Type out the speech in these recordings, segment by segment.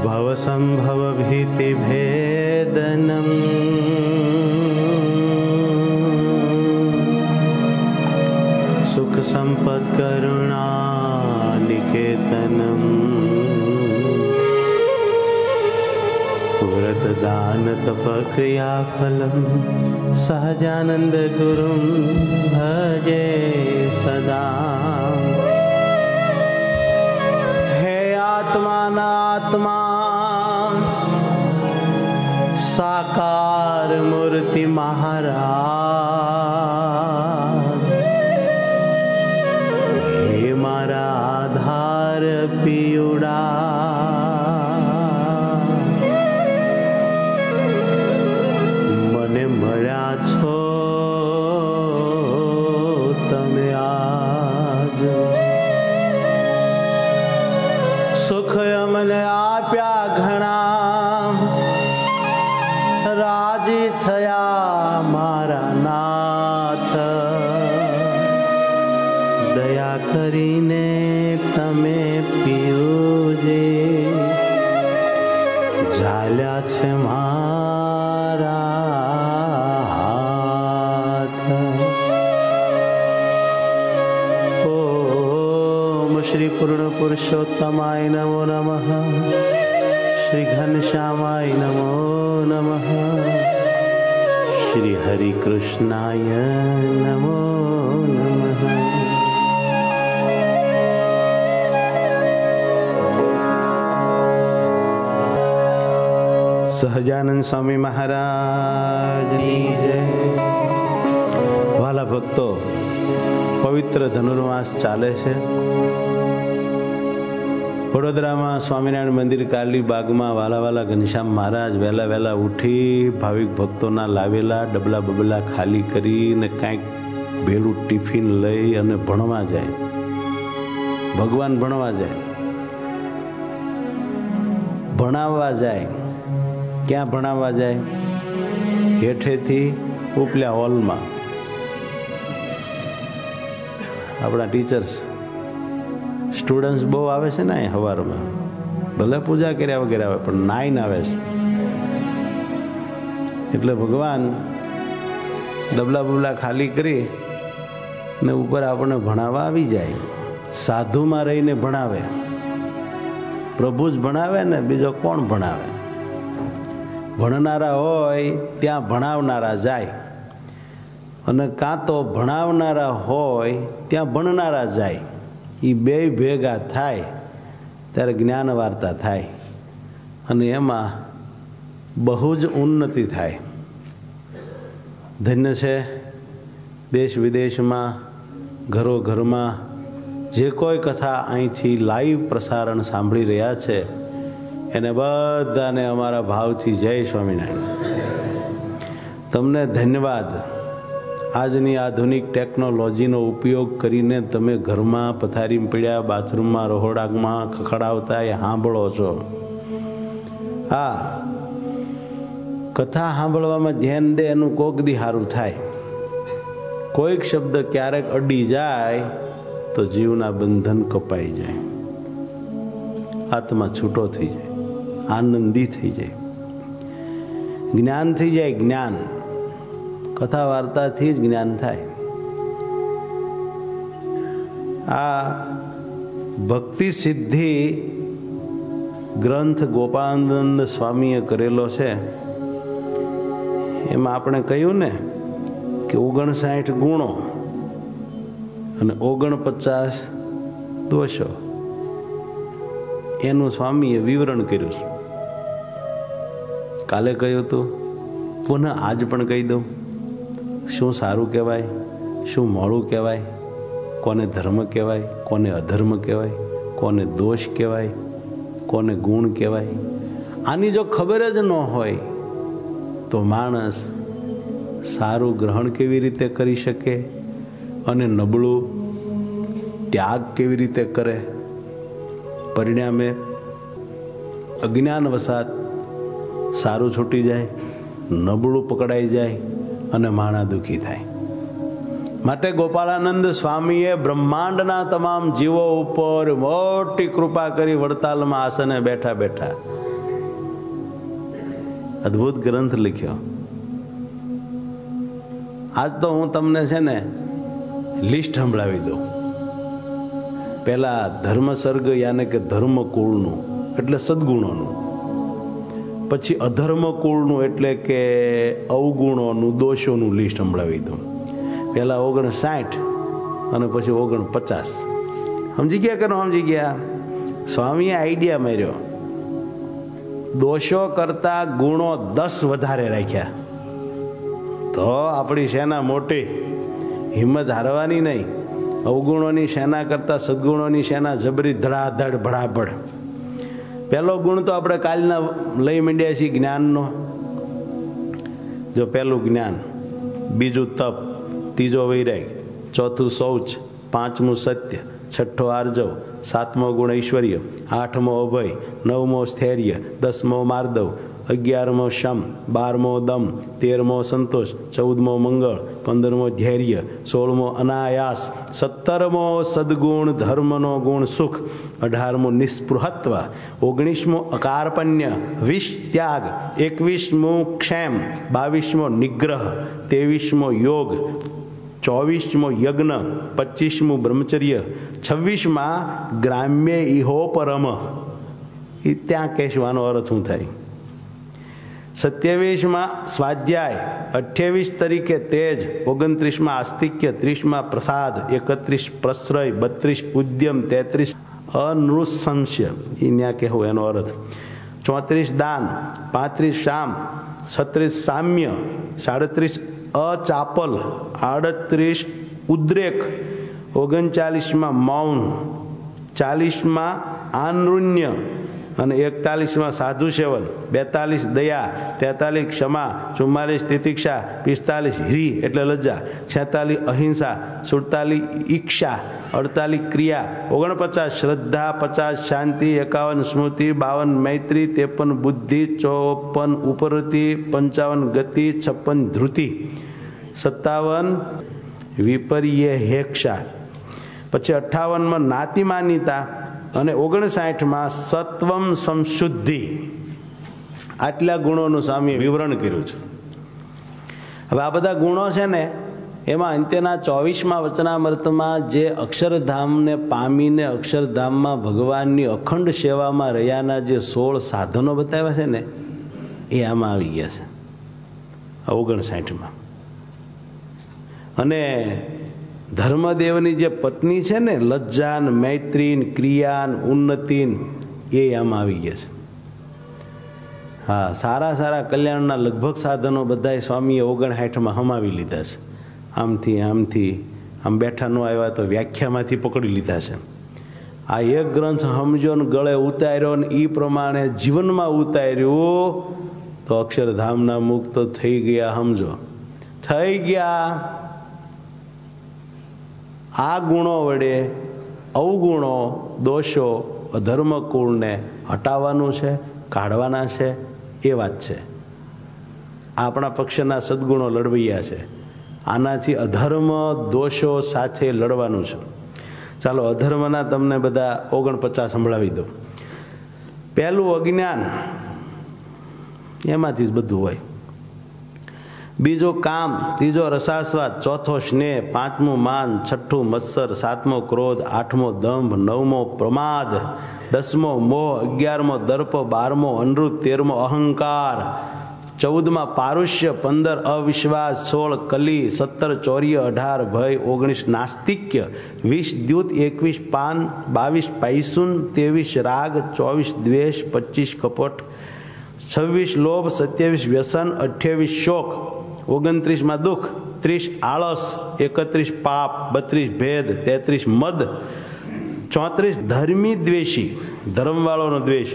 भवसंभव भीति भेदनम सुख संपद करुणा निकेतनम व्रत दान तप क्रिया फलम सहजानंद गुरुं भजे सदा। हे आत्मा साकार मूर्ति महाराज, हे मारा आधार पियुड़ा, મને મળ્યા છો તમે આજ, સુખ અમને આપ્યા ઘણા, રાજી થયા મારા નાથ, દયા કરીને તમે પીઓજે, ઝાલ્યા છે મારા હાથ। ઓમ શ્રી પૂર્ણ પુરુષોત્તમાય નમો નમઃ, श्री घनश्यामाय नमो नमः, श्री हरि कृष्णाय नमो नमः। સહજાનંદ સ્વામી મહારાજની જય। વાલા ભક્તો, પવિત્ર ધનુર્માસ ચાલે છે। વડોદરામાં સ્વામિનારાયણ મંદિર કાલી બાગમાં વાલા વાલા ઘનશ્યામ મહારાજ વહેલા વહેલા ઉઠી ભાવિક ભક્તોના લાવેલા ડબલા બબલા ખાલી કરીને કાંઈક ભેલું ટિફિન લઈ અને ભણવા જાય, ભગવાન ભણવા જાય, ભણાવવા જાય। ક્યાં ભણાવવા જાય? હેઠેથી ઉપલા હોલમાં આપણા ટીચર્સ સ્ટુડન્ટ્સ બહુ આવે છે ને સવારમાં, ભલે પૂજા કર્યા વગેરે આવે પણ નાઈને આવે છે, એટલે ભગવાન ડબલા બબલા ખાલી કરી ને ઉપર આપણને ભણાવવા આવી જાય। સાધુમાં રહીને ભણાવે, પ્રભુ જ ભણાવે ને બીજો કોણ ભણાવે? ભણનારા હોય ત્યાં ભણાવનારા જાય, અને કાં તો ભણાવનારા હોય ત્યાં ભણનારા જાય। એ બે ભેગા થાય ત્યારે જ્ઞાન વાર્તા થાય, અને એમાં બહુ જ ઉન્નતિ થાય। ધન્ય છે દેશ વિદેશમાં, ઘરો ઘરમાં જે કોઈ કથા અહીંથી લાઈવ પ્રસારણ સાંભળી રહ્યા છે એને બધાને અમારા ભાવથી જય સ્વામિનારાયણ। તમને ધન્યવાદ। આજની આધુનિક ટેકનોલોજીનો ઉપયોગ કરીને તમે ઘરમાં પથારીમાં પડ્યા, બાથરૂમમાં, રહોડામાં ખખડાવતા એ સાંભળો છો। હા, કથા સાંભળવામાં ધ્યાન દે એનું કોક દી સારું થાય। કોઈક શબ્દ ક્યારેક અડી જાય તો જીવના બંધન કપાઈ જાય, આત્મા છૂટો થઈ જાય, આનંદી થઈ જાય, જ્ઞાન થઈ જાય। જ્ઞાન કથા વાર્તાથી જ જ્ઞાન થાય। આ ભક્તિ સિદ્ધિ ગ્રંથ ગોપાળાનંદ સ્વામીએ કરેલો છે, એમાં આપણે કહ્યું ને કે 59 ગુણો અને 49 દોષો, એનું સ્વામીએ વિવરણ કર્યું છે। કાલે કહ્યું હતું, પુનઃ આજ પણ કહી દઉં। શું સારું કહેવાય, શું મોડું કહેવાય, કોને ધર્મ કહેવાય, કોને અધર્મ કહેવાય, કોને દોષ કહેવાય, કોને ગુણ કહેવાય। આની જો ખબર જ ન હોય તો માણસ સારું ગ્રહણ કેવી રીતે કરી શકે અને નબળું ત્યાગ કેવી રીતે કરે? પરિણામે અજ્ઞાન વસાત સારું છૂટી જાય, નબળું પકડાઈ જાય અને માણા દુઃખી થાય। માટે ગોપાળાનંદ સ્વામીએ બ્રહ્માંડના તમામ જીવો ઉપર મોટી કૃપા કરી વડતાલમાં આસને બેઠા બેઠા અદ્ભુત ગ્રંથ લખ્યો. આજ તો હું તમને છે ને લિસ્ટ સંભળાવી દઉં. પેલા ધર્મસર્ગ યાને કે ધર્મ કુળનું એટલે સદગુણોનું, પછી અધર્મ કુળનું એટલે કે અવગુણોનું દોષોનું લિસ્ટ સંભળાવી દઉં. પેલા 59 અને પછી 49. સમજી ગયા કરો? સમજી ગયા? સ્વામીએ આઈડિયા માર્યો, દોષો કરતા ગુણો 10 વધારે રાખ્યા તો આપણી સેના મોટી, હિંમત હારવાની નહીં. અવગુણોની સેના કરતા સદગુણોની સેના જબરી ધડાધડ ભડાભડ. પહેલો ગુણ તો આપણે કાલના લઈ માંડ્યા છીએ જ્ઞાનનો. જો પહેલું જ્ઞાન, બીજું તપ, ત્રીજો વૈરાગ, ચોથું શૌચ, પાંચમું સત્ય, છઠ્ઠો આર્જવ, સાતમો ગુણ ઐશ્વર્ય, આઠમો અભય, નવમો સ્થૈર્ય, 10મો માર્દવ, 11મો શમ, 12મો દમ, 13મો સંતોષ, 14મો મંગળ, 15મો ધૈર્ય, 16મો અનાયાસ, 17મો સદગુણ ધર્મનો ગુણ સુખ, 18મો નિસ્પૃહત્વ, 19મો અકાર્પણ્ય 20 ત્યાગ, 21મો ક્ષેમ, 22મો નિગ્રહ, 23મો યોગ, 24મો યજ્ઞ, 25મું બ્રહ્મચર્ય, 26માં ગ્રામ્ય ઇહોપરમ. એ ત્યાં કહેવાનો અર્થ શું થાય? 27માં સ્વાધ્યાય, 28 તરીકે તેજ, 29માં આસ્તિક્ય, 30માં પ્રસાદ, 31 પ્રશ્રય, 32 ઉદ્યમ, 33 અનૃશંસ્ય. એ ત્યાં કહેવું એનો અર્થ. 34 દાન, 35 શામ, 36 સામ્ય, 37 અચાપલ, 38 ઉદ્રેક, 39માં મૌન, 40માં આનૃન્ય અને 41માં સાધુ સેવન, 42 દયા, 43 ક્ષમા, 44 તિતિક્ષા, 45 હિરી એટલે લજ્જા, 46 અહિંસા, 47 ઈક્ષા, 48 ક્રિયા, 49 શ્રદ્ધા, 50 શાંતિ, 51 સ્મૃતિ, 52 મૈત્રી, 53 બુદ્ધિ, 54 ઉપરતિ, 55 ગતિ, 56 ધૃતિ, 57 વિપર્યેક્ષા, પછી 58માં નાતિમાનિતા અને 59માં સત્વમ સંશુદ્ધિ. આટલા ગુણોનું સ્વામીએ વિવરણ કર્યું છે. હવે આ બધા ગુણો છે ને, એમાં અંત્યના 24મા વચનામૃતમાં જે અક્ષરધામને પામીને અક્ષરધામમાં ભગવાનની અખંડ સેવામાં રહ્યાના જે 16 સાધનો બતાવ્યા છે ને, એ આમાં આવી ગયા છે 59માં. અને ધર્મદેવની જે પત્ની છે ને, લજ્જાન, મૈત્રીન, ક્રિયાન, ઉન્નતિન, એ આમાં આવી ગયા છે. હા, સારા સારા કલ્યાણના લગભગ સાધનો બધા સ્વામીએ 59માં હમાવી લીધા છે. આમથી આમ બેઠા ન આવ્યા તો વ્યાખ્યામાંથી પકડી લીધા છે. આ એક ગ્રંથ સમજો ને ગળે ઉતાર્યો ને એ પ્રમાણે જીવનમાં ઉતાર્યું તો અક્ષરધામના મુક્ત થઈ ગયા. સમજો, થઈ ગયા. આ ગુણો વડે અવગુણો, દોષો, અધર્મકુળને હટાવવાનું છે, કાઢવાના છે. એ વાત છે. આપણા પક્ષના સદગુણો લડવૈયા છે. આનાથી અધર્મ દોષો સાથે લડવાનું છે. ચાલો અધર્મના તમને બધા 49 સંભળાવી દઉં. પહેલું અજ્ઞાન, એમાંથી જ બધું હોય. બીજું કામ, ત્રીજો રસાસ્વાદ, ચોથો સ્નેહ, 5મું માન, 6ઠું મત્સર, 7મો ક્રોધ, 8મો દંભ, 9મો પ્રમાદ, 10મો મોહ, 11મો દર્પ, 12મો અનૃત, 13મો અહંકાર, 14માં પારુષ્ય, 15 અવિશ્વાસ, 16 કલી, 17 ચોર્ય, 18 ભય, 19 નાસ્તિક્ય, 20 દ્યુત, 21 પાન, 22 પૈસુન, 23 રાગ, 24 દ્વેષ, 25 કપટ, 26 લોભ, 27 વ્યસન, 28 શોક, 29માં દુઃખ, 30 આળસ, 31 પાપ, 32 ભેદ, 33 મદ, 34 ધર્મી દ્વેષી, ધર્મવાળોનો દ્વેષ,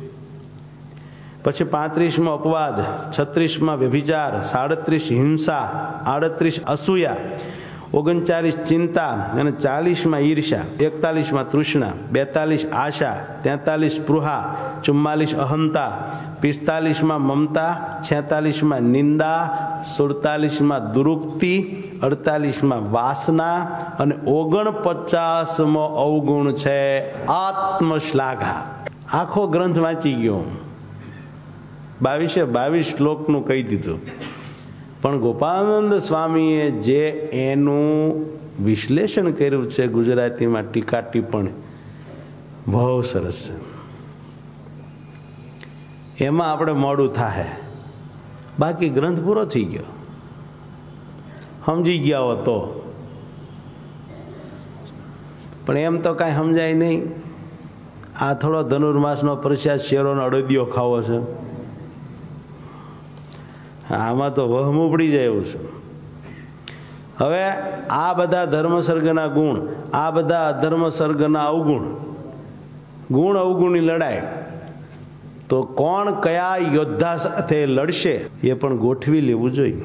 પછી 35માં અપવાદ, 36માં વ્યભિચાર, 37 હિંસા, 38 અસૂયા, 39 ચિંતા અને 40માં ઈર્ષ્યા, 41માં તૃષ્ણા, 42 આશા, 43 સ્પૃહા, 44 અહંતા, 45માં મમતા, 46માં નિંદા, 47માં દુરુક્તિ, 48માં વાસના અને 49મો અવગુણ છે આત્મશ્લાઘા. આખો ગ્રંથ વાંચી ગયો. 22 શ્લોકનું કહી દીધું. પણ ગોપાળાનંદ સ્વામીએ જે એનું વિશ્લેષણ કર્યું છે ગુજરાતીમાં ટીકા ટિપ્પણી બહુ સરસ છે. એમાં આપણે મોડું થાય, બાકી ગ્રંથ પૂરો થઈ ગયો. સમજી ગયા હો તો, પણ એમ તો કાંઈ સમજાય નહીં. આ થોડો ધનુર્માસનો પ્રસાદ શેરોનો અડદિયો ખાવો છે, આમાં તો વહમ ઉપડી જાય એવું છે. હવે આ બધા ધર્મ સર્ગના ગુણ, આ બધા અધર્મ સર્ગના અવગુણ, ગુણ અવગુણની લડાઈ, તો કોણ કયા યોદ્ધા સાથે લડશે એ પણ ગોઠવી લેવું જોઈએ.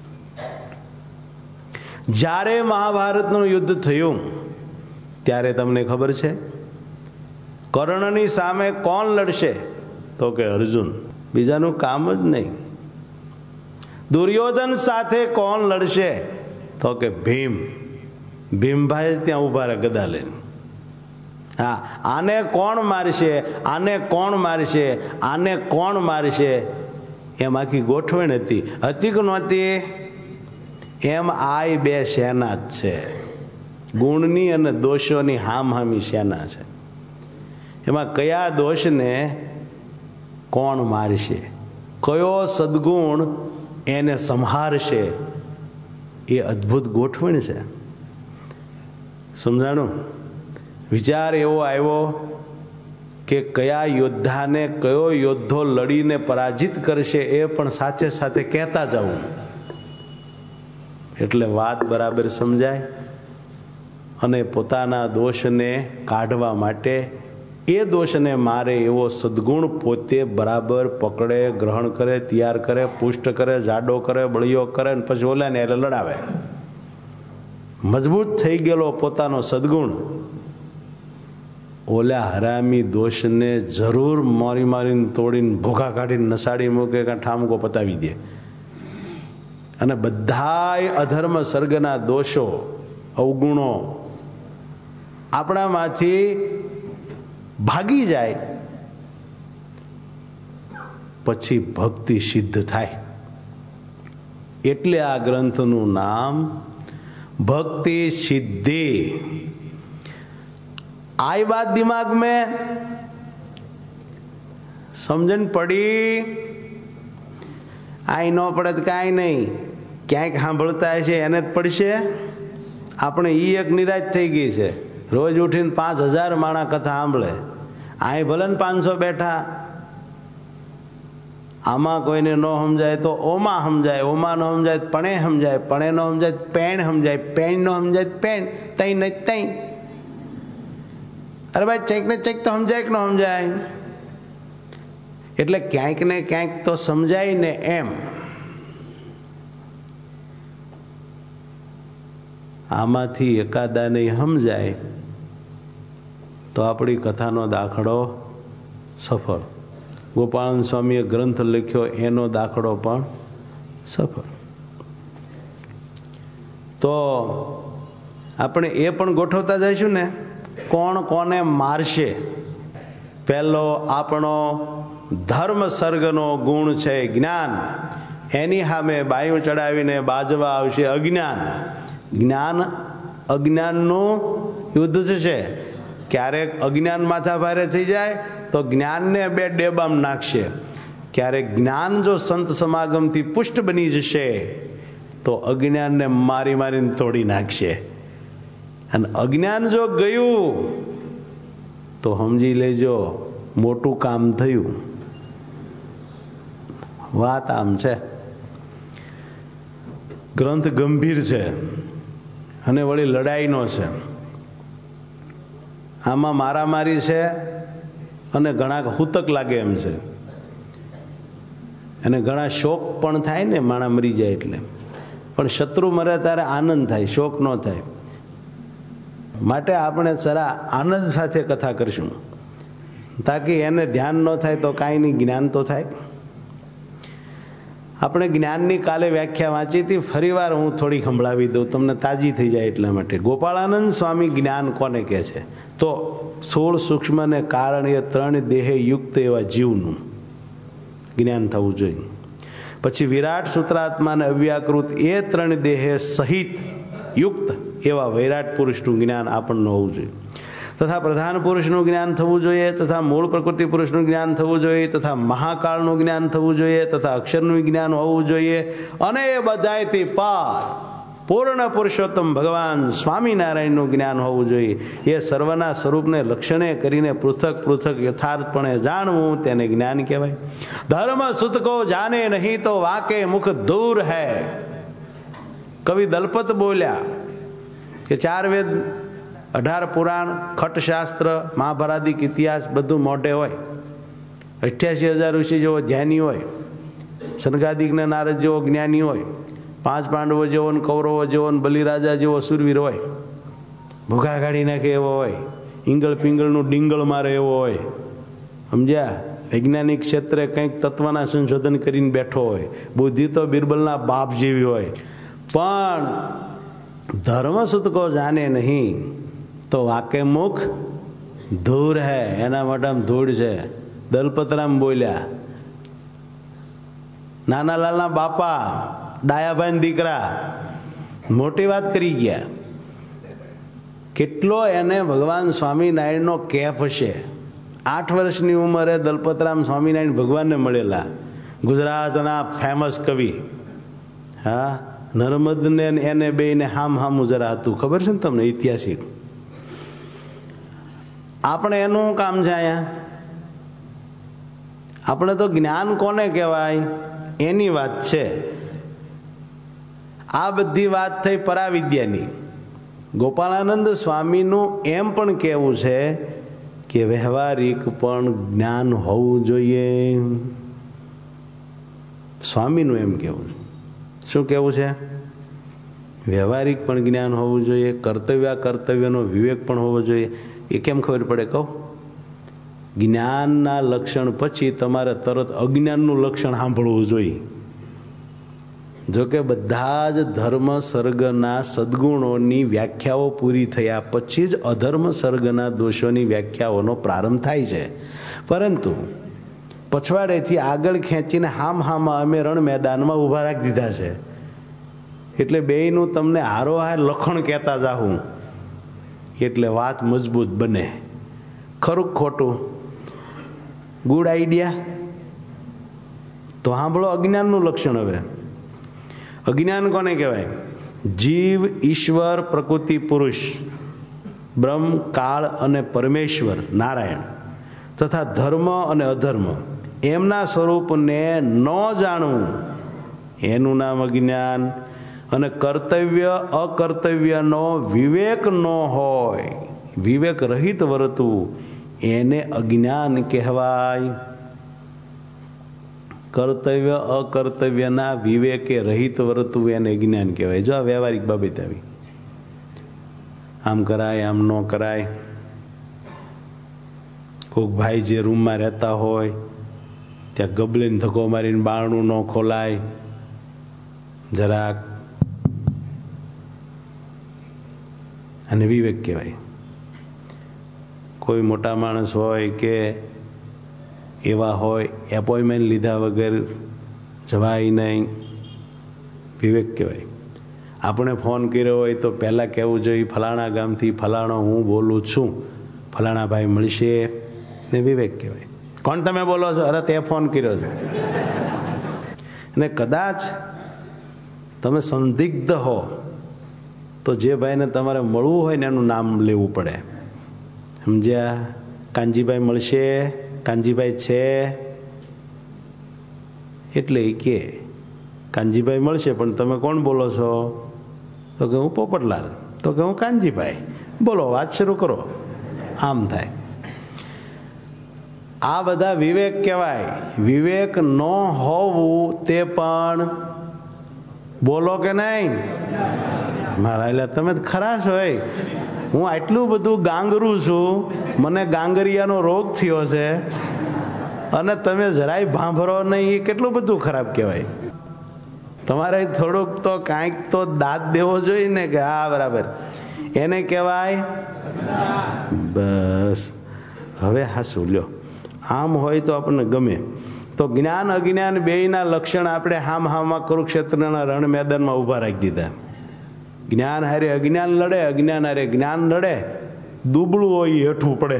જ્યારે મહાભારતનું યુદ્ધ થયું ત્યારે તમને ખબર છે કર્ણની સામે કોણ લડશે? તો કે અર્જુન. બીજાનું કામ જ નહીં. દુર્યોધન સાથે કોણ લડશે? તો કે ભીમ. ભીમભાઈ ત્યાં ઉભા રહે ગદા લઈને. હા, આને કોણ મારશે, આને કોણ મારશે, આને કોણ મારશે, એમ આખી ગોઠવણ હતી. હતી કે નહોતી? એમ આ બે સેના જ છે. ગુણની અને દોષોની હામહામી સેના છે. એમાં કયા દોષને કોણ મારશે, કયો સદગુણ એને સંહારશે, એ અદ્ભુત ગોઠવણ છે. સમજાણું? વિચાર એવો આવ્યો કે કયા યોદ્ધાને કયો યોદ્ધો લડીને પરાજિત કરશે એ પણ સાથે સાથે કહેતા જવું, એટલે વાત બરાબર સમજાય. અને પોતાના દોષને કાઢવા માટે એ દોષને મારે એવો સદગુણ પોતે બરાબર પકડે, ગ્રહણ કરે, તૈયાર કરે, પુષ્ટ કરે, જાડો કરે, બળિયો કરે, અને પછી ઓલાને એટલે લડાવે. મજબૂત થઈ ગયેલો પોતાનો સદગુણ ઓલા હરામી દોષને જરૂર મારી મારીને તોડીને ભોગા કાઢીને નસાડી મૂકે, કાં ઠામકો પતાવી દે. અને બધાય અધર્મ સર્ગના દોષો, અવગુણો આપણામાંથી ભાગી જાય, પછી ભક્તિ સિદ્ધ થાય. એટલે આ ગ્રંથનું નામ ભક્તિ સિદ્ધિ. आई बात दिमाग में समझन पड़ी? आई न पड़े तो कई नहीं, ક્યાંક સાંભળતા હશે એને જ પડશે. આપણે ઈ એક નિરાશ થઈ ગઈ છે. રોજ ઉઠીને 5000 માણા કથા સાંભળે, અહીં ભલે ને 500 બેઠા. આમાં કોઈને ન સમજાય તો ઓમાં સમજાય, ઓમાં ન સમજાય પણે સમજાય, પણે ન સમજાય પેણ સમજાય, પેણ ન સમજાય પેણ, તઈ ને તઈ. અરે ભાઈ ચેક ને ચેક તો સમજાય કે ન સમજાય? એટલે ક્યાંક ને ક્યાંક તો સમજાય ને. એમ આમાંથી એકાદા નહીં સમજાય તો આપણી કથાનો દાખલો સફળ. ગોપાળાનંદ સ્વામીએ ગ્રંથ લખ્યો એનો દાખલો પણ સફળ. તો આપણે એ પણ ગોઠવતા જઈશું ને, કોણ કોને મારશે. પહેલો આપણો ધર્મ સર્ગનો ગુણ છે જ્ઞાન. એની સામે બાયું ચડાવીને બાજવા આવશે અજ્ઞાન. જ્ઞાન અજ્ઞાનનું યુદ્ધ થશે. ક્યારેક અજ્ઞાન માથા ભારે થઈ જાય તો જ્ઞાનને બે ડેબામ નાખશે. ક્યારેક જ્ઞાન જો સંત સમાગમથી પુષ્ટ બની જશે તો અજ્ઞાનને મારી મારીને તોડી નાખશે. અને અજ્ઞાન જો ગયું તો સમજી લેજો મોટું કામ થયું. વાત આમ છે. ગ્રંથ ગંભીર છે અને વળી લડાઈનો છે. આમાં મારામારી છે અને ઘણા હુતક લાગે એમ છે, અને ઘણા શોક પણ થાય ને, માણા મરી જાય એટલે. પણ શત્રુ મરે ત્યારે આનંદ થાય, શોક ન થાય. માટે આપણે જરા આનંદ સાથે કથા કરશું, તાકી એને ધ્યાન ન થાય તો કાંઈ નહીં, જ્ઞાન તો થાય. આપણે જ્ઞાનની કાલે વ્યાખ્યા વાંચી હતી, ફરીવાર હું થોડી સંભળાવી દઉં, તમને તાજી થઈ જાય એટલા માટે. ગોપાળાનંદ સ્વામી જ્ઞાન કોને કહે છે? તો સ્થૂળ સૂક્ષ્મ ને કારણ એ 3 દેહે યુક્ત એવા જીવનું. જ્ઞાન થવું જોઈએ. પછી વિરાટ સૂત્રાત્મા અને અવ્યાકૃત એ ત્રણ દેહે સહિત યુક્ત એવા વૈરાટ પુરુષનું જ્ઞાન આપણને હોવું જોઈએ. તથા પ્રધાન પુરુષનું જ્ઞાન થવું જોઈએ, તથા મૂળ પ્રકૃતિ પુરુષનું જ્ઞાન થવું જોઈએ, તથા મહાકાળનું જ્ઞાન થવું જોઈએ, તથા અક્ષરનું જ્ઞાન હોવું જોઈએ. અને એ બધાયથી પાર પૂર્ણ પુરુષોત્તમ ભગવાન સ્વામિનારાયણનું જ્ઞાન હોવું જોઈએ. એ સર્વના સ્વરૂપને લક્ષણે કરીને પૃથક પૃથક યથાર્થપણે જાણવું તેને જ્ઞાન કહેવાય. ધર્મ સુત કો જાને નહીં તો વાકે મુખ દૂર હૈ. કવિ દલપત બોલ્યા કે 4 વેદ 18 પુરાણ, ખટશાસ્ત્ર, મહાભારતિક ઇતિહાસ બધું મોઢે હોય. 88,000 ઋષિ જેવો ધ્યાની હોય, સનગાદિક ને નારદ જેવો જ્ઞાની હોય, 5 પાંડવો જેવો, કૌરવો જેવો, બલિરાજા જેવો સુરવીર હોય, ભૂખા કાઢી નાખે એવો હોય, ઈંગળ પિંગળનું ડીંગળ મારે એવો હોય, સમજ્યા? વૈજ્ઞાનિક ક્ષેત્રે કંઈક તત્વના સંશોધન કરીને બેઠો હોય, બુદ્ધિ તો બિરબલના બાપ જેવી હોય, પણ ધર્મ સુત કો જાને નહીં તો વાકે મુખ ધૂળ હૈ. એના મોઢામાં ધૂળ છે. દલપતરામ બોલ્યા. નાનાલાલના બાપા, ડાયાભાઈ દીકરા મોટી વાત કરી ગયા. કેટલો એને ભગવાન સ્વામિનારાયણનો કેફ હશે. 8 વર્ષની ઉંમરે દલપતરામ સ્વામિનારાયણ ભગવાનને મળેલા. ગુજરાતના ફેમસ કવિ. હા, નર્મદને એને બેને હામ હામું જરા હતું, ખબર છે ને તમને? ઐતિહાસિક. આપણે એનું કામ છે અહીંયા. આપણે તો જ્ઞાન કોને કહેવાય એની વાત છે. આ બધી વાત થઈ પરાવિદ્યાની. ગોપાળાનંદ સ્વામીનું એમ પણ કહેવું છે કે વ્યવહારિક પણ જ્ઞાન હોવું જોઈએ. સ્વામીનું એમ કહેવું છે. શું કહેવું છે? વ્યવહારિક પણ જ્ઞાન હોવું જોઈએ, કર્તવ્યનો વિવેક પણ હોવો જોઈએ. એ કેમ ખબર પડે કહો? જ્ઞાનના લક્ષણ પછી તમારે તરત અજ્ઞાનનું લક્ષણ સાંભળવું જોઈએ. જોકે બધા જ ધર્મ સર્ગના સદગુણોની વ્યાખ્યાઓ પૂરી થયા પછી જ અધર્મ સર્ગના દોષોની વ્યાખ્યાઓનો પ્રારંભ થાય છે. પરંતુ પછવાડેથી આગળ ખેંચીને હામાં અમે રણ મેદાનમાં ઊભા રાખી દીધા છે. એટલે બેયનું તમને હારોહાર લખણ કહેતા જાઉં એટલે વાત મજબૂત બને. ખરું ખોટું? Good idea? તો સાંભળો અજ્ઞાનનું લક્ષણ. હવે અજ્ઞાન કોને કહેવાય? જીવ, ઈશ્વર, પ્રકૃતિ, પુરુષ, બ્રહ્મ, કાળ અને પરમેશ્વર નારાયણ તથા ધર્મ અને અધર્મ એમના સ્વરૂપને ન જાણવું એનું નામ અજ્ઞાન. અને કર્તવ્ય અકર્તવ્યનો વિવેક ન હોય, વિવેક રહિત વર્તવું એને અજ્ઞાન કહેવાય. કર્તવ્ય અકર્તવ્યના વિવેકે રહિત વર્તવું એને જ્ઞાન કહેવાય. જો આ વ્યવહારિક બાબત આવી. આમ કરાય, આમ ન કરાય. કોઈક ભાઈ જે રૂમમાં રહેતા હોય ત્યાં ગબલીને ધક્કો મારીને બારણું ન ખોલાય. જરાક અને વિવેક કહેવાય. કોઈ મોટા માણસ હોય કે એવા હોય, એપોઇન્ટમેન્ટ લીધા વગર જવાય નહીં, વિવેક કહેવાય. આપણે ફોન કર્યો હોય તો પહેલાં કહેવું જોઈએ ફલાણા ગામથી ફલાણો હું બોલું છું, ફલાણા ભાઈ મળશે, ને વિવેક કહેવાય. કોણ તમે બોલો છો? અરે તે ફોન કર્યો છે. અને કદાચ તમે સંદિગ્ધ હો તો જે ભાઈને તમારે મળવું હોય ને એનું નામ લેવું પડે. સમજ્યા? કાનજીભાઈ મળશે, કાનજીભાઈ છે એટલે કે કાનજીભાઈ મળશે, પણ તમે કોણ બોલો છો? તો કે હું પોપટલાલ. તો કે હું કાનજીભાઈ. બોલો, વાત શરૂ કરો. આમ થાય. આ બધા વિવેક કહેવાય. વિવેક ન હોવું તે પણ બોલો કે નહીં? મારા એટલે તમે ખરા છો. હું આટલું બધું ગાંગરું છું, મને ગાંગરિયાનો રોગ થયો છે અને તમે જરાય ભાંભરો નહીં, એ કેટલું બધું ખરાબ કહેવાય. તમારે થોડુંક તો કાંઈક તો દાદ દેવો જોઈએ ને કે હા બરાબર, એને કહેવાય. બસ હવે હાસું લ્યો. આમ હોય તો આપણને ગમે. તો જ્ઞાન અજ્ઞાન બેયના લક્ષણ આપણે હામાં કુરુક્ષેત્રના રણ મેદાનમાં ઊભા રાખી દીધા. જ્ઞાન હારે અજ્ઞાન લડે, અજ્ઞાન હારે જ્ઞાન લડે. દુબળું હોય એ હેઠું પડે,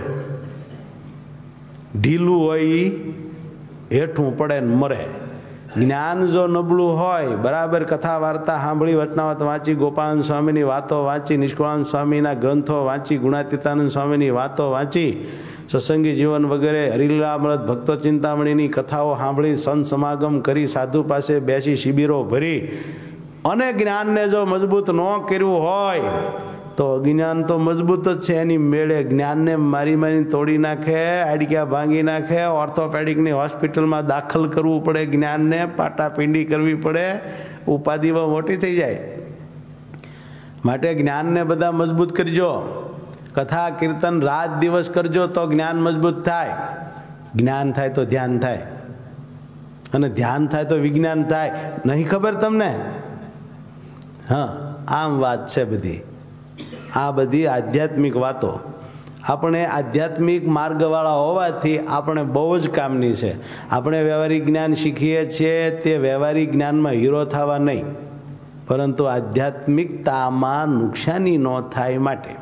ઢીલું હોય એ હેઠું પડે ને મરે. જ્ઞાન જો નબળું હોય, બરાબર કથા વાર્તા સાંભળી, વચનાવત વાંચી, ગોપાળાનંદ સ્વામીની વાતો વાંચી, નિષ્કુળાનંદ સ્વામીના ગ્રંથો વાંચી, ગુણાતીતાનંદ સ્વામીની વાતો વાંચી, સત્સંગી જીવન વગેરે હરિલીલામૃત ભક્તો ચિંતામણીની કથાઓ સાંભળી, સંત સમાગમ કરી, સાધુ પાસે બેસી શિબિરો ભરી અને જ્ઞાનને જો મજબૂત ન કર્યું હોય તો અજ્ઞાન તો મજબૂત જ છે. એની મેળે જ્ઞાનને મારી તોડી નાખે, આડક્યા ભાંગી નાખે, ઓર્થોપેડિકની હોસ્પિટલમાં દાખલ કરવું પડે, જ્ઞાનને પાટાપિંડી કરવી પડે, ઉપાધિમાં મોટી થઈ જાય. માટે જ્ઞાનને બધા મજબૂત કરજો. કથા કીર્તન રાત દિવસ કરજો તો જ્ઞાન મજબૂત થાય. જ્ઞાન થાય તો ધ્યાન થાય, અને ધ્યાન થાય તો વિજ્ઞાન થાય. નહીં ખબર તમને? હા, આમ વાત છે બધી. આ બધી આધ્યાત્મિક વાતો આપણે આધ્યાત્મિક માર્ગવાળા હોવાથી આપણે બહુ જ કામની છે. આપણે વ્યવહારિક જ્ઞાન શીખીએ છીએ તે વ્યવહારિક જ્ઞાનમાં હીરો થવા નહીં, પરંતુ આધ્યાત્મિકતામાં નુકસાની ન થાય માટે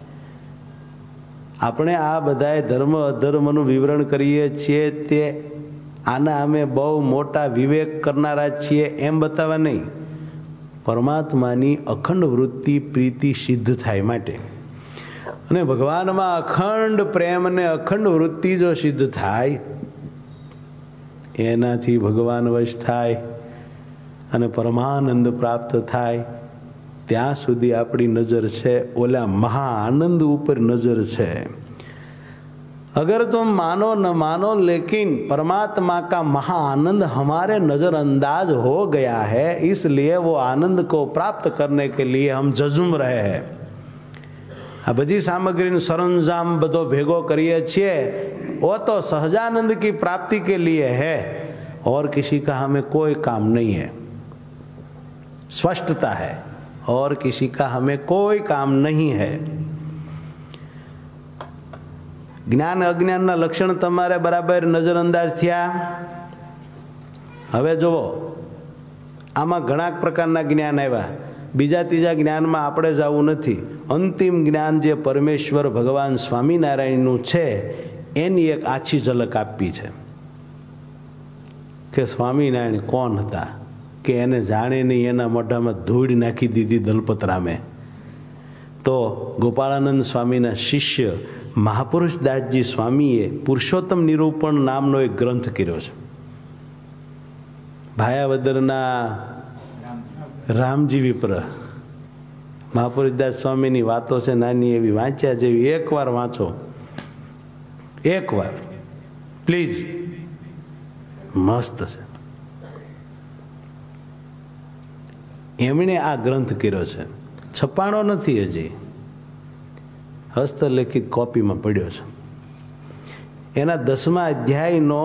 આપણે આ બધાએ ધર્મ અધર્મનું વિવરણ કરીએ છીએ. તે આના અમે બહુ મોટા વિવેક કરનારા છીએ એમ બતાવવા નહીં, પરમાત્માની અખંડ વૃત્તિ પ્રીતિ સિદ્ધ થાય માટે. અને ભગવાનમાં અખંડ પ્રેમ અને અખંડ વૃત્તિ જો સિદ્ધ થાય, એનાથી ભગવાન વશ થાય અને પરમાનંદ પ્રાપ્ત થાય. ત્યાં સુધી આપણી નજર છે ઓલા મહા આનંદ ઉપર નજર છે. अगर तुम मानो न मानो, लेकिन परमात्मा का महाआनंद हमारे नजरअंदाज हो गया है, इसलिए वो आनंद को प्राप्त करने के लिए हम जजुम रहे हैं. आ बधी सामग्री सरंजाम बधो भेगो करिए छिए, वो तो सहजानंद की प्राप्ति के लिए है, और किसी का हमें कोई काम नहीं है. स्पष्टता है, और किसी का हमें कोई काम नहीं है. જ્ઞાન અજ્ઞાનના લક્ષણ તમારે બરાબર નજરઅંદાજ થયા. હવે જુઓ, આમાં ઘણા પ્રકારના જ્ઞાન આવ્યા. બીજા ત્રીજા જ્ઞાનમાં આપણે જવું નથી. અંતિમ જ્ઞાન જે પરમેશ્વર ભગવાન સ્વામિનારાયણનું છે એની એક આછી ઝલક આપી છે કે સ્વામિનારાયણ કોણ હતા, કે એને જાણે નહીં, એના મોઢામાં ધૂળ નાખી દીધી દલપતરામે. તો ગોપાળાનંદ સ્વામીના શિષ્ય મહાપુરુષ દાસજી સ્વામીએ પુરુષોત્તમ નિરૂપણ નામનો એક ગ્રંથ કર્યો છે. ભાયાવદરના રામજી વિપ્ર મહાપુરુષ દાસ સ્વામીની વાતો છે, નાની એવી, વાંચ્યા જેવી. એકવાર વાંચો, એકવાર પ્લીઝ, મસ્ત છે. એમણે આ ગ્રંથ કર્યો છે, છપાણો નથી હજી, હસ્તલેખિત કોપીમાં પડ્યો છે. એના 10મા અધ્યાયનો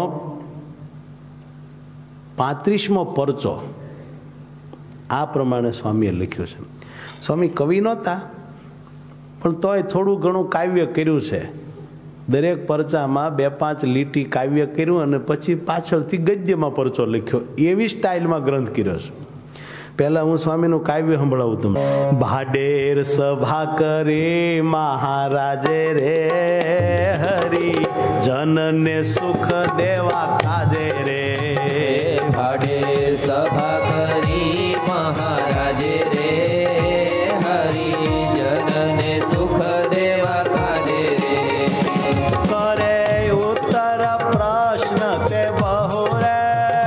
35મો પરચો આ પ્રમાણે સ્વામીએ લખ્યો છે. સ્વામી કવિ નહોતા, પણ તોય થોડું ઘણું કાવ્ય કર્યું છે. દરેક પરચામાં 2-5 લીટી કાવ્ય કર્યું અને પછી પાછળથી ગદ્યમાં પરચો લખ્યો. એવી સ્ટાઇલમાં ગ્રંથ કર્યો છે. પહેલા હું સ્વામીનું કાવ્ય સંભળાવું તમને. ભાડેર સભા કરે મહારાજે રે, હરી જનને સુખ દેવા કાજે રે. ભાડેર સભા કરી મહારાજે રે, હરી જનને સુખ દેવા કાજે રે. કરે ઉત્તર પ્રશ્ન તે બહુ રે,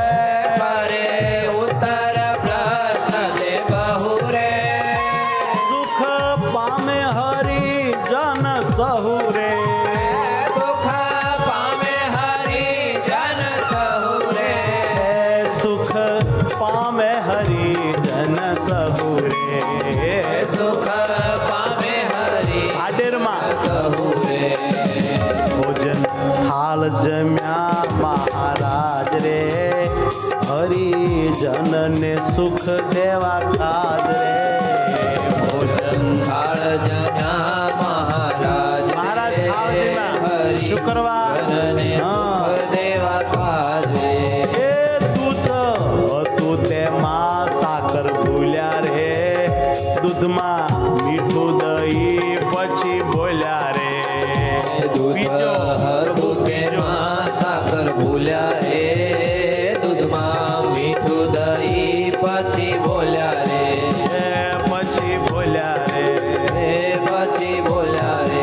જમ્યા મહારાજ રે, હરી જનને સુખ દેવા કાજ રે. ભોજન થાળ જમ્યા મહારાજ, મહારાજ થાળ જમ્યા, શુક્રવાર જનને સુખ દેવા કાજ રે. દૂધમાં મીઠું દહીં પછી બોલ્યા રે દૂધ તેમાં સાકર ભૂલ્યા રે દૂધમાં મીઠું દહીં પછી બોલ્યા રે પછી બોલ્યા રે પછી બોલ્યા રે.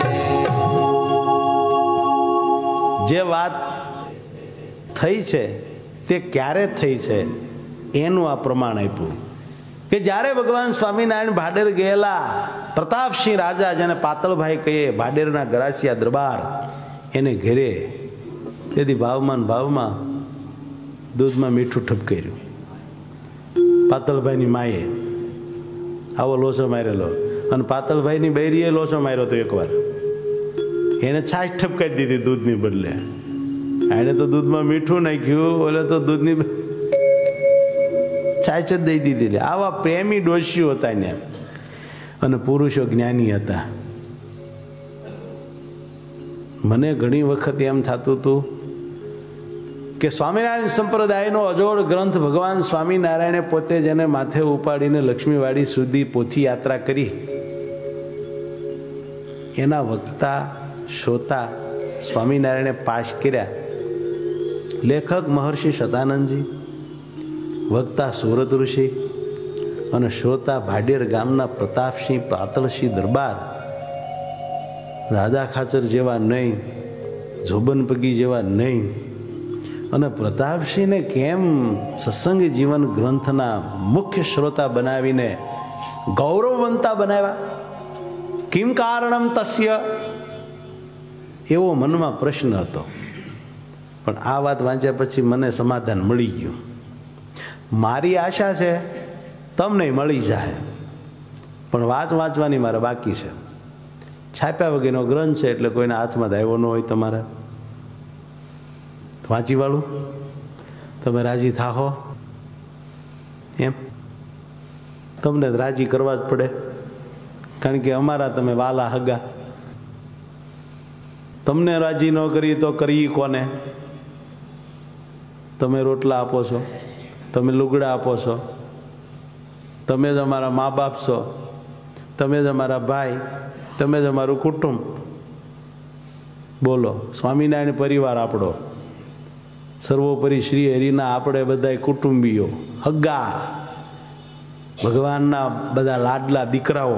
જે વાત થઈ છે તે ક્યારે થઈ છે એનું આ પ્રમાણ આપ્યું કે જ્યારે ભગવાન સ્વામિનારાયણ ભાડેર ગયેલા, પ્રતાપસિંહ રાજા જેને પાતળભાઈ કહીએ, ભાડેરના ગરાસિયા દરબાર એને ઘેરે, તેથી ભાવમાં દૂધમાં મીઠું ઠપકાર્યું. પાતળભાઈની માએ આવો લોચો મારેલો અને પાતળભાઈની બૈરીએ લોચો માર્યો તો એકવાર. એને છાશ ઠપકારી દીધી દૂધની બદલે. એને તો દૂધમાં મીઠું નાખ્યું, ઓલે તો દૂધની છાશ જ દઈ દીધી. આવા પ્રેમી ડોશીઓ હતા ને, અને પુરુષો જ્ઞાની હતા. મને ઘણી વખત એમ થતું હતું કે સ્વામિનારાયણ સંપ્રદાયનો અજોડ ગ્રંથ ભગવાન સ્વામિનારાયણે પોતે જેને માથે ઉપાડીને લક્ષ્મીવાડી સુધી પોથી યાત્રા કરી, એના વક્તા શ્રોતા સ્વામિનારાયણે પાસ કર્યા. લેખક મહર્ષિ સદાનંદજી, વક્તા સુરત ઋષિ અને શ્રોતા ભાડેર ગામના પ્રતાપસિંહ પાતળસિંહ દરબાર. દાદા ખાચર જેવા નહીં, જોબનપગી જેવા નહીં. અને પ્રતાપસિંહને કેમ સત્સંગી જીવન ગ્રંથના મુખ્ય શ્રોતા બનાવીને ગૌરવવંતા બનાવ્યા? કિમ કારણમ તસ્ય? એવો મનમાં પ્રશ્ન હતો. પણ આ વાત વાંચ્યા પછી મને સમાધાન મળી ગયું. મારી આશા છે તમને મળી જાય, પણ વાંચવાની મારે બાકી છે. છાપ્યા વગેરેનો ગ્રંથ છે એટલે કોઈના હાથમાં આવ્યો ન હોય. તમારે વાંચી વાળું તમે રાજી થાહો એમ? તમને રાજી કરવા જ પડે, કારણ કે અમારા તમે વાલા હગા. તમને રાજી ન કરી તો કરી કોને? તમે રોટલા આપો છો, તમે લુગડા આપો છો, તમે જ અમારા મા બાપ છો, તમે જ અમારા ભાઈ, તમે જ અમારું કુટુંબ. બોલો, સ્વામિનારાયણ પરિવાર આપણો, સર્વોપરી શ્રી હરિના આપણે બધા કુટુંબીઓ, હગ્ગા, ભગવાનના બધા લાડલા દીકરાઓ.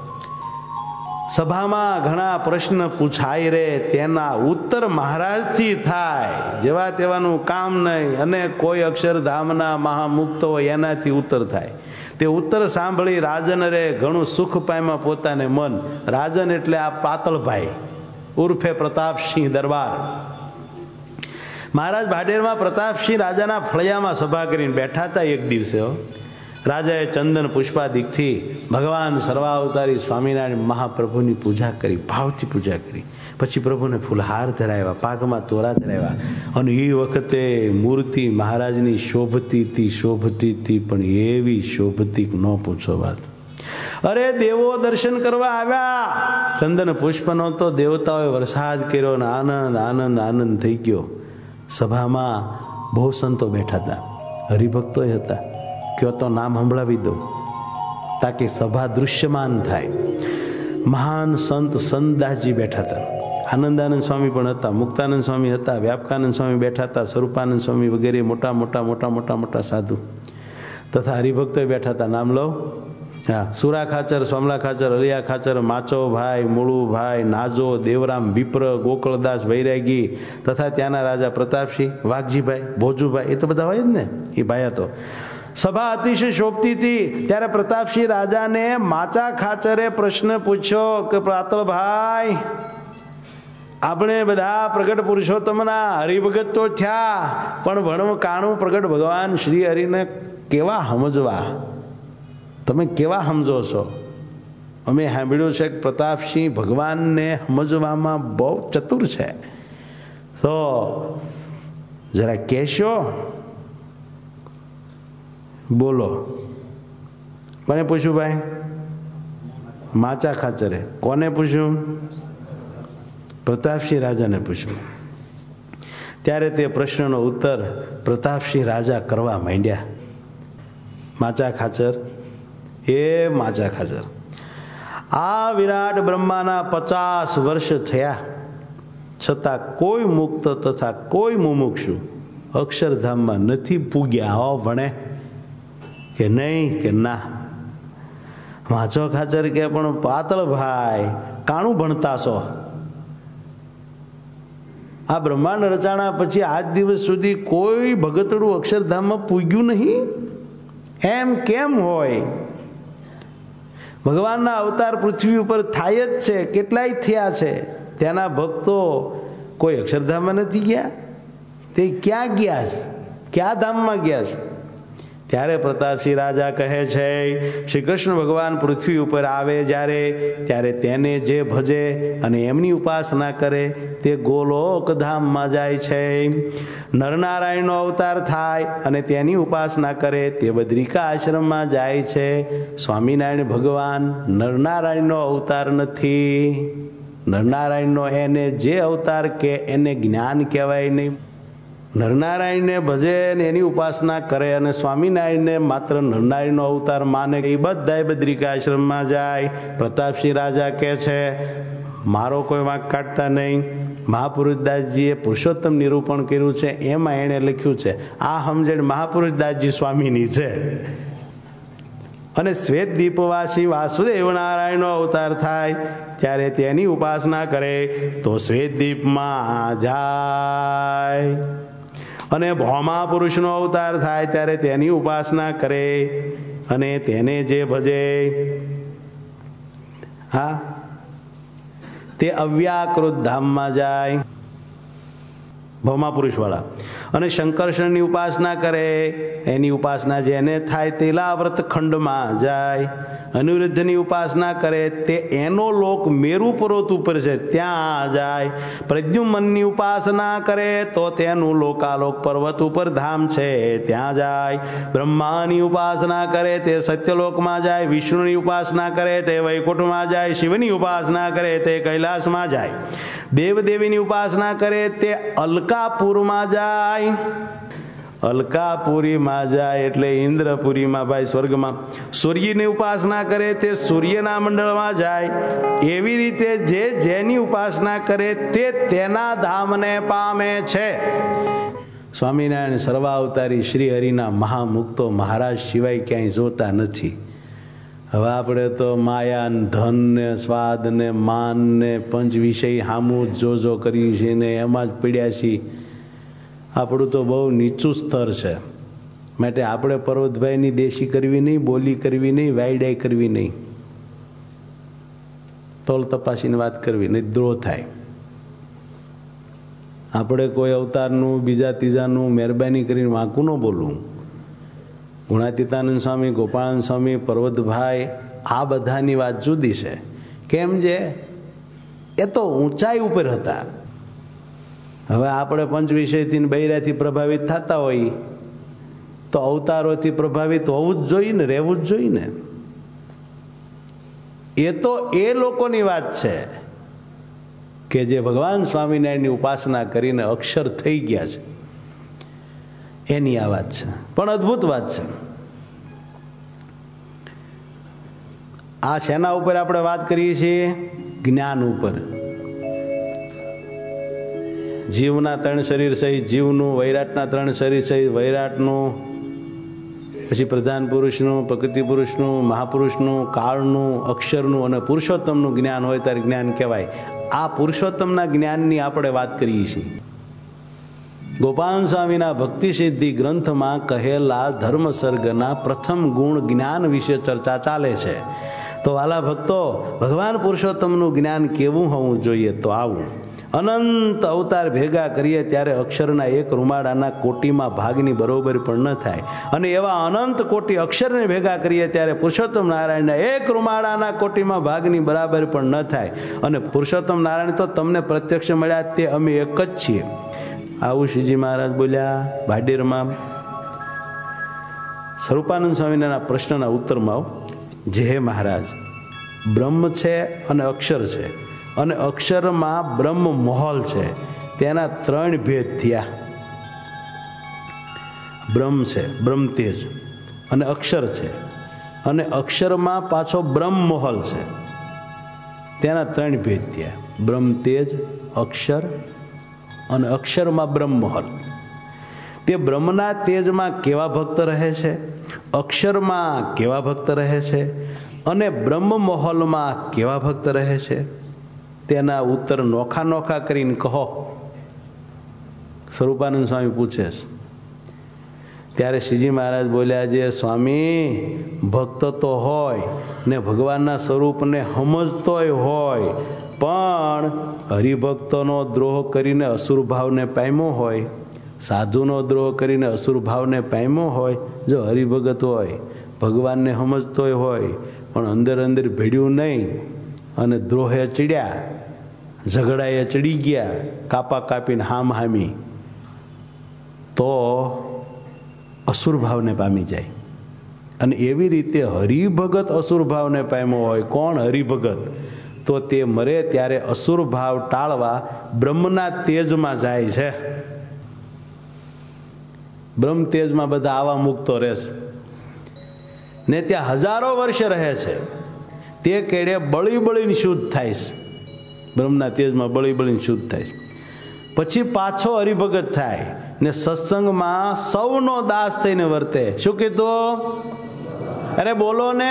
સભામાં ઘણા પ્રશ્ન પૂછાય રે, તેના ઉત્તર મહારાજથી થાય. જેવા તેવાનું કામ નહીં, અને કોઈ અક્ષરધામના મહામુક્ત હોય એનાથી ઉત્તર થાય. તે ઉત્તર સાંભળી રાજન રે ઘણું સુખ પામ્યા પોતાને મન. રાજન એટલે આ પાતળભાઈ ઉર્ફે પ્રતાપસિંહ દરબાર. મહારાજ ભાડેરમાં પ્રતાપસિંહ રાજાના ફળિયામાં સભા કરીને બેઠા હતા. એક દિવસે રાજાએ ચંદન પુષ્પાદિકથી ભગવાન સર્વાવતારી સ્વામિનારાયણ મહાપ્રભુની પૂજા કરી, ભાવથી પૂજા કરી. પછી પ્રભુને ફૂલહાર ધરાવ્યા, પાકમાં તોરા ધરાવ્યા. અને એ વખતે મૂર્તિ મહારાજની શોભતી હતી, પણ એવી શોભતી ન પૂછો વાત. અરે દેવો દર્શન કરવા આવ્યા. ચંદન પુષ્પનો તો દેવતાઓએ વરસાદ કર્યો ને આનંદ આનંદ આનંદ થઈ ગયો. સભામાં બહુ સંતો બેઠા હતા, હરિભક્તો હતા. કયો તો નામ સંભળાવી દો તાકી સભા દૃશ્યમાન થાય. મહાન સંત સંતદાસજી બેઠા હતા, આનંદાનંદ સ્વામી પણ હતા, મુક્તાનંદ સ્વામી હતા, વ્યાપકાનંદ સ્વામી બેઠા હતા, સ્વરૂપાનંદ સ્વામી વગેરે મોટા મોટા સાધુ તથા હરિભક્તો બેઠા હતા. નામ લો. હા, સુરા ખાચર, સોમલા ખાચર, અલિયા ખાચર, માચોભાઈ, મુળુભાઈ, નાજો, દેવરામ, વિપ્ર, ગોકળદાસ, વૈરાગી તથા ત્યાંના રાજા પ્રતાપસિંહ, વાઘજીભાઈ, ભોજુભાઈ, એ તો બધા હોય જ ને, એ ભાઈ હતો. સભા અતિશય શોભતી હતી. ત્યારે પ્રતાપસિંહ રાજાને માચા ખાચરે પ્રશ્ન પૂછ્યો કે પાતળભાઈ, આપણે બધા પ્રગટ પુરુષોત્તમના હરિભગત તો થયા, પણ ભણવું કાણું પ્રગટ ભગવાન શ્રી હરિને કેવા સમજવા? તમે કેવા સમજો છો? અમે સાંભળ્યું છે કે પ્રતાપસિંહ ભગવાનને સમજવામાં બહુ ચતુર છે, તો જરા કહેશો? બોલો. કોને પૂછ્યું ભાઈ? માચા ખાચરે. કોને પૂછ્યું? પ્રતાપસિંહ રાજાને પૂછ્યું. ત્યારે તે પ્રશ્નનો ઉત્તર પ્રતાપસિંહ રાજા કરવા માંડ્યા. માચા ખાચર હે માજા ખાચર, આ વિરાટ બ્રહ્માના 50 વર્ષ થયા છતાં કોઈ મુક્ત તથા કોઈ મુમુક્ષુ અક્ષરધામમાં નથી પૂગ્યા. હો ભણે કે નહીં કે ના? માછો ખાચર કે પણ પાતળભાઈ કાણું ભણતા છો? આ બ્રહ્માંડ રચાણા પછી આજ દિવસ સુધી કોઈ ભગતડું અક્ષરધામમાં પૂગ્યું નહીં? એમ કેમ હોય? ભગવાનના અવતાર પૃથ્વી ઉપર થાય જ છે, કેટલાય થયા છે. ત્યાંના ભક્તો કોઈ અક્ષરધામમાં નથી ગયા? તે ક્યાં ગયા છે? ક્યાં ધામમાં ગયા છે? ત્યારે પ્રતાપસિંહ રાજા કહે છે, શ્રી કૃષ્ણ ભગવાન પૃથ્વી ઉપર આવે જ્યારે, ત્યારે તેને જે ભજે અને એમની ઉપાસના કરે તે ગોલોક ધામમાં જાય છે. નરનારાયણનો અવતાર થાય અને તેની ઉપાસના કરે તે બદ્રિકા આશ્રમમાં જાય છે. સ્વામિનારાયણ ભગવાન નરનારાયણનો અવતાર નથી. નરનારાયણનો એને જે અવતાર કે એને જ્ઞાન કહેવાય નહીં. નરનારાયણને ભજે ને એની ઉપાસના કરે અને સ્વામિનારાયણને માત્ર નરનારાયણનો અવતાર માને, એ બધા બદ્રિકા આશ્રમમાં જાય. પ્રતાપસિંહ રાજા કહે છે, મારો કોઈ વાંક કાઢતા નહીં. મહાપુરુષદાસજીએ પુરુષોત્તમ નિરૂપણ કર્યું છે, એમાં એણે લખ્યું છે આ સમજણ મહાપુરુષદાસજી સ્વામીની છે. અને શ્વેત દીપવાસી વાસુદેવ નારાયણનો અવતાર થાય ત્યારે તેની ઉપાસના કરે તો શ્વેત દીપમાં જાય. અને ભૌમા પુરુષનો અવતાર થાય ત્યારે તેની ઉપાસના કરે અને તેને જે ભજે હા તે અવ્યાકૃત ધામમાં જાય, ભૌમા પુરુષ વાળા. અને શંકરશણની ઉપાસના કરે, એની ઉપાસના જેને થાય તેલાવ્રત ખંડમાં જાય. અનિરુદ્ધની ઉપાસના કરે તે એનો લોક મેરુ પર્વત ઉપર છે ત્યાં જાય. પ્રદ્યુમ્નની ઉપાસના કરે તો તેનું લોકાલોક પર્વત ઉપર ધામ છે ત્યાં જાય. બ્રહ્માની ઉપાસના કરે તે સત્યલોકમાં જાય. વિષ્ણુની ઉપાસના કરે તે વૈકુંઠમાં જાય. શિવની ઉપાસના કરે તે કૈલાસમાં જાય. દેવદેવીની ઉપાસના કરે તે અલકાપુરમાં જાય. અલકાપુરીમાં જાય એટલે ઇન્દ્રપુરીમાં ભાઈ સ્વર્ગમાં. સૂર્યની ઉપાસના કરે તે સૂર્યના મંડળમાં જાય. એવી રીતે જે જેની ઉપાસના કરે તે તેના ધામને પામે છે. સ્વામિનારાયણ સર્વાવતારી શ્રી હરિના મહામુક્તો મહારાજ સિવાય ક્યાંય જોતા નથી. હવે આપણે તો માયા ને ધન ને સ્વાદ ને માન ને પંચ વિષય હામું જો કરીએ છીએ ને એમાં જ પડ્યા છીએ. આપણું તો બહુ નીચું સ્તર છે. માટે આપણે પર્વતભાઈની દેશી કરવી નહીં, બોલી કરવી નહીં, વાયડાઈ કરવી નહીં, તોલ તપાસીને વાત કરવી નહીં, દ્રોહ થાય. આપણે કોઈ અવતારનું બીજા ત્રીજાનું મહેરબાની કરીને વાંકું ન બોલવું. ગુણાતીતાનંદ સ્વામી, ગોપાળાનંદ સ્વામી, પર્વતભાઈ આ બધાની વાત જુદી છે. કેમ છે? એ તો ઊંચાઈ ઉપર હતા. હવે આપણે પંચ વિષયથી બૈરાથી પ્રભાવિત થતા હોઈએ તો અવતારોથી પ્રભાવિત હોવું જ જોઈએ ને, રહેવું જ જોઈએ ને. એ તો એ લોકોની વાત છે કે જે ભગવાન સ્વામિનારાયણની ઉપાસના કરીને અક્ષર થઈ ગયા છે, એની આ વાત છે. પણ અદ્ભુત વાત છે. આ શેના ઉપર આપણે વાત કરીએ છીએ? જ્ઞાન ઉપર. જીવના 3 શરીર સહિત જીવનું, વૈરાટના 3 શરીર સહિત વૈરાટનું, પછી પ્રધાન પુરુષનું, પ્રકૃતિ પુરુષનું, મહાપુરુષનું, કાળનું, અક્ષરનું અને પુરુષોત્તમનું જ્ઞાન હોય ત્યારે જ્ઞાન કહેવાય. આ પુરુષોત્તમના જ્ઞાનની આપણે વાત કરીએ છીએ. ગોપાલ સ્વામીના ભક્તિ સિદ્ધિ ગ્રંથમાં કહેલા ધર્મસર્ગના પ્રથમ ગુણ જ્ઞાન વિશે ચર્ચા ચાલે છે. તો વાલા ભક્તો, ભગવાન પુરુષોત્તમનું જ્ઞાન કેવું હોવું જોઈએ? તો આવું અનંત અવતાર ભેગા કરીએ ત્યારે અક્ષરના એક રૂમાડાના કોટીમાં ભાગની બરોબર પણ ન થાય. અને એવા અનંત કોટી અક્ષરને ભેગા કરીએ ત્યારે પુરુષોત્તમ નારાયણના એક રૂમાડાના કોટીમાં ભાગની બરાબર પણ ન થાય. અને પુરુષોત્તમ નારાયણ તો તમને પ્રત્યક્ષ મળ્યા તે અમે એક જ છીએ. આવું શ્રીજી મહારાજ બોલ્યા ભાડેરમાં. સ્વરૂપાનંદ સ્વામીના પ્રશ્નના ઉત્તરમાં જે હે મહારાજ, બ્રહ્મ છે અને અક્ષર છે, અને અક્ષરમાં બ્રહ્મ મોહલ છે, તેના 3 ભેદ થયા. બ્રહ્મ છે, બ્રહ્મ તેજ, અને અક્ષર છે. અને અક્ષરમાં પાછો બ્રહ્મ મહોલ છે. તેના 3 ભેદ થયા: બ્રહ્મ તેજ, અક્ષર અને અક્ષરમાં બ્રહ્મ મહોલ. તે બ્રહ્મના તેજમાં કેવા ભક્ત રહે છે, અક્ષરમાં કેવા ભક્ત રહે છે અને બ્રહ્મ મહોલમાં કેવા ભક્ત રહે છે, તેના ઉત્તર નોખા નોખા કરીને કહો. સ્વરૂપાનંદ સ્વામી પૂછે છે. ત્યારે શ્રીજી મહારાજ બોલ્યા, જે સ્વામી ભક્ત તો હોય ને ભગવાનના સ્વરૂપને સમજતોય હોય, પણ હરિભક્તોનો દ્રોહ કરીને અસુર ભાવને પામ્યો હોય, સાધુનો દ્રોહ કરીને અસુર ભાવને પામ્યો હોય, જો હરિભગત હોય, ભગવાનને સમજતોય હોય, પણ અંદર અંદર ભેડ્યું નહીં અને દ્રોહે ચડ્યા, ઝઘડાએ ચડી ગયા, કાપા કાપીને હામ હામી, તો અસુર ભાવને પામી જાય. અને એવી રીતે હરિભગત અસુર ભાવને પામ્યો હોય. કોણ હરિભગત? તો તે મરે ત્યારે અસુર ભાવ ટાળવા બ્રહ્મના તેજમાં જાય છે. બ્રહ્મ તેજમાં બધા આવા મુક્તો રહેશે ને ત્યાં હજારો વર્ષે રહે છે. તે કેડે બળી બળીને શુદ્ધ થાય છે. બ્રહ્મના તેજમાં બળી બળીને શુદ્ધ થાય છે. પછી પાછો હરિભગત થાય ને સત્સંગમાં સૌનો દાસ થઈને વર્તે. શું કીધું? અરે બોલો ને.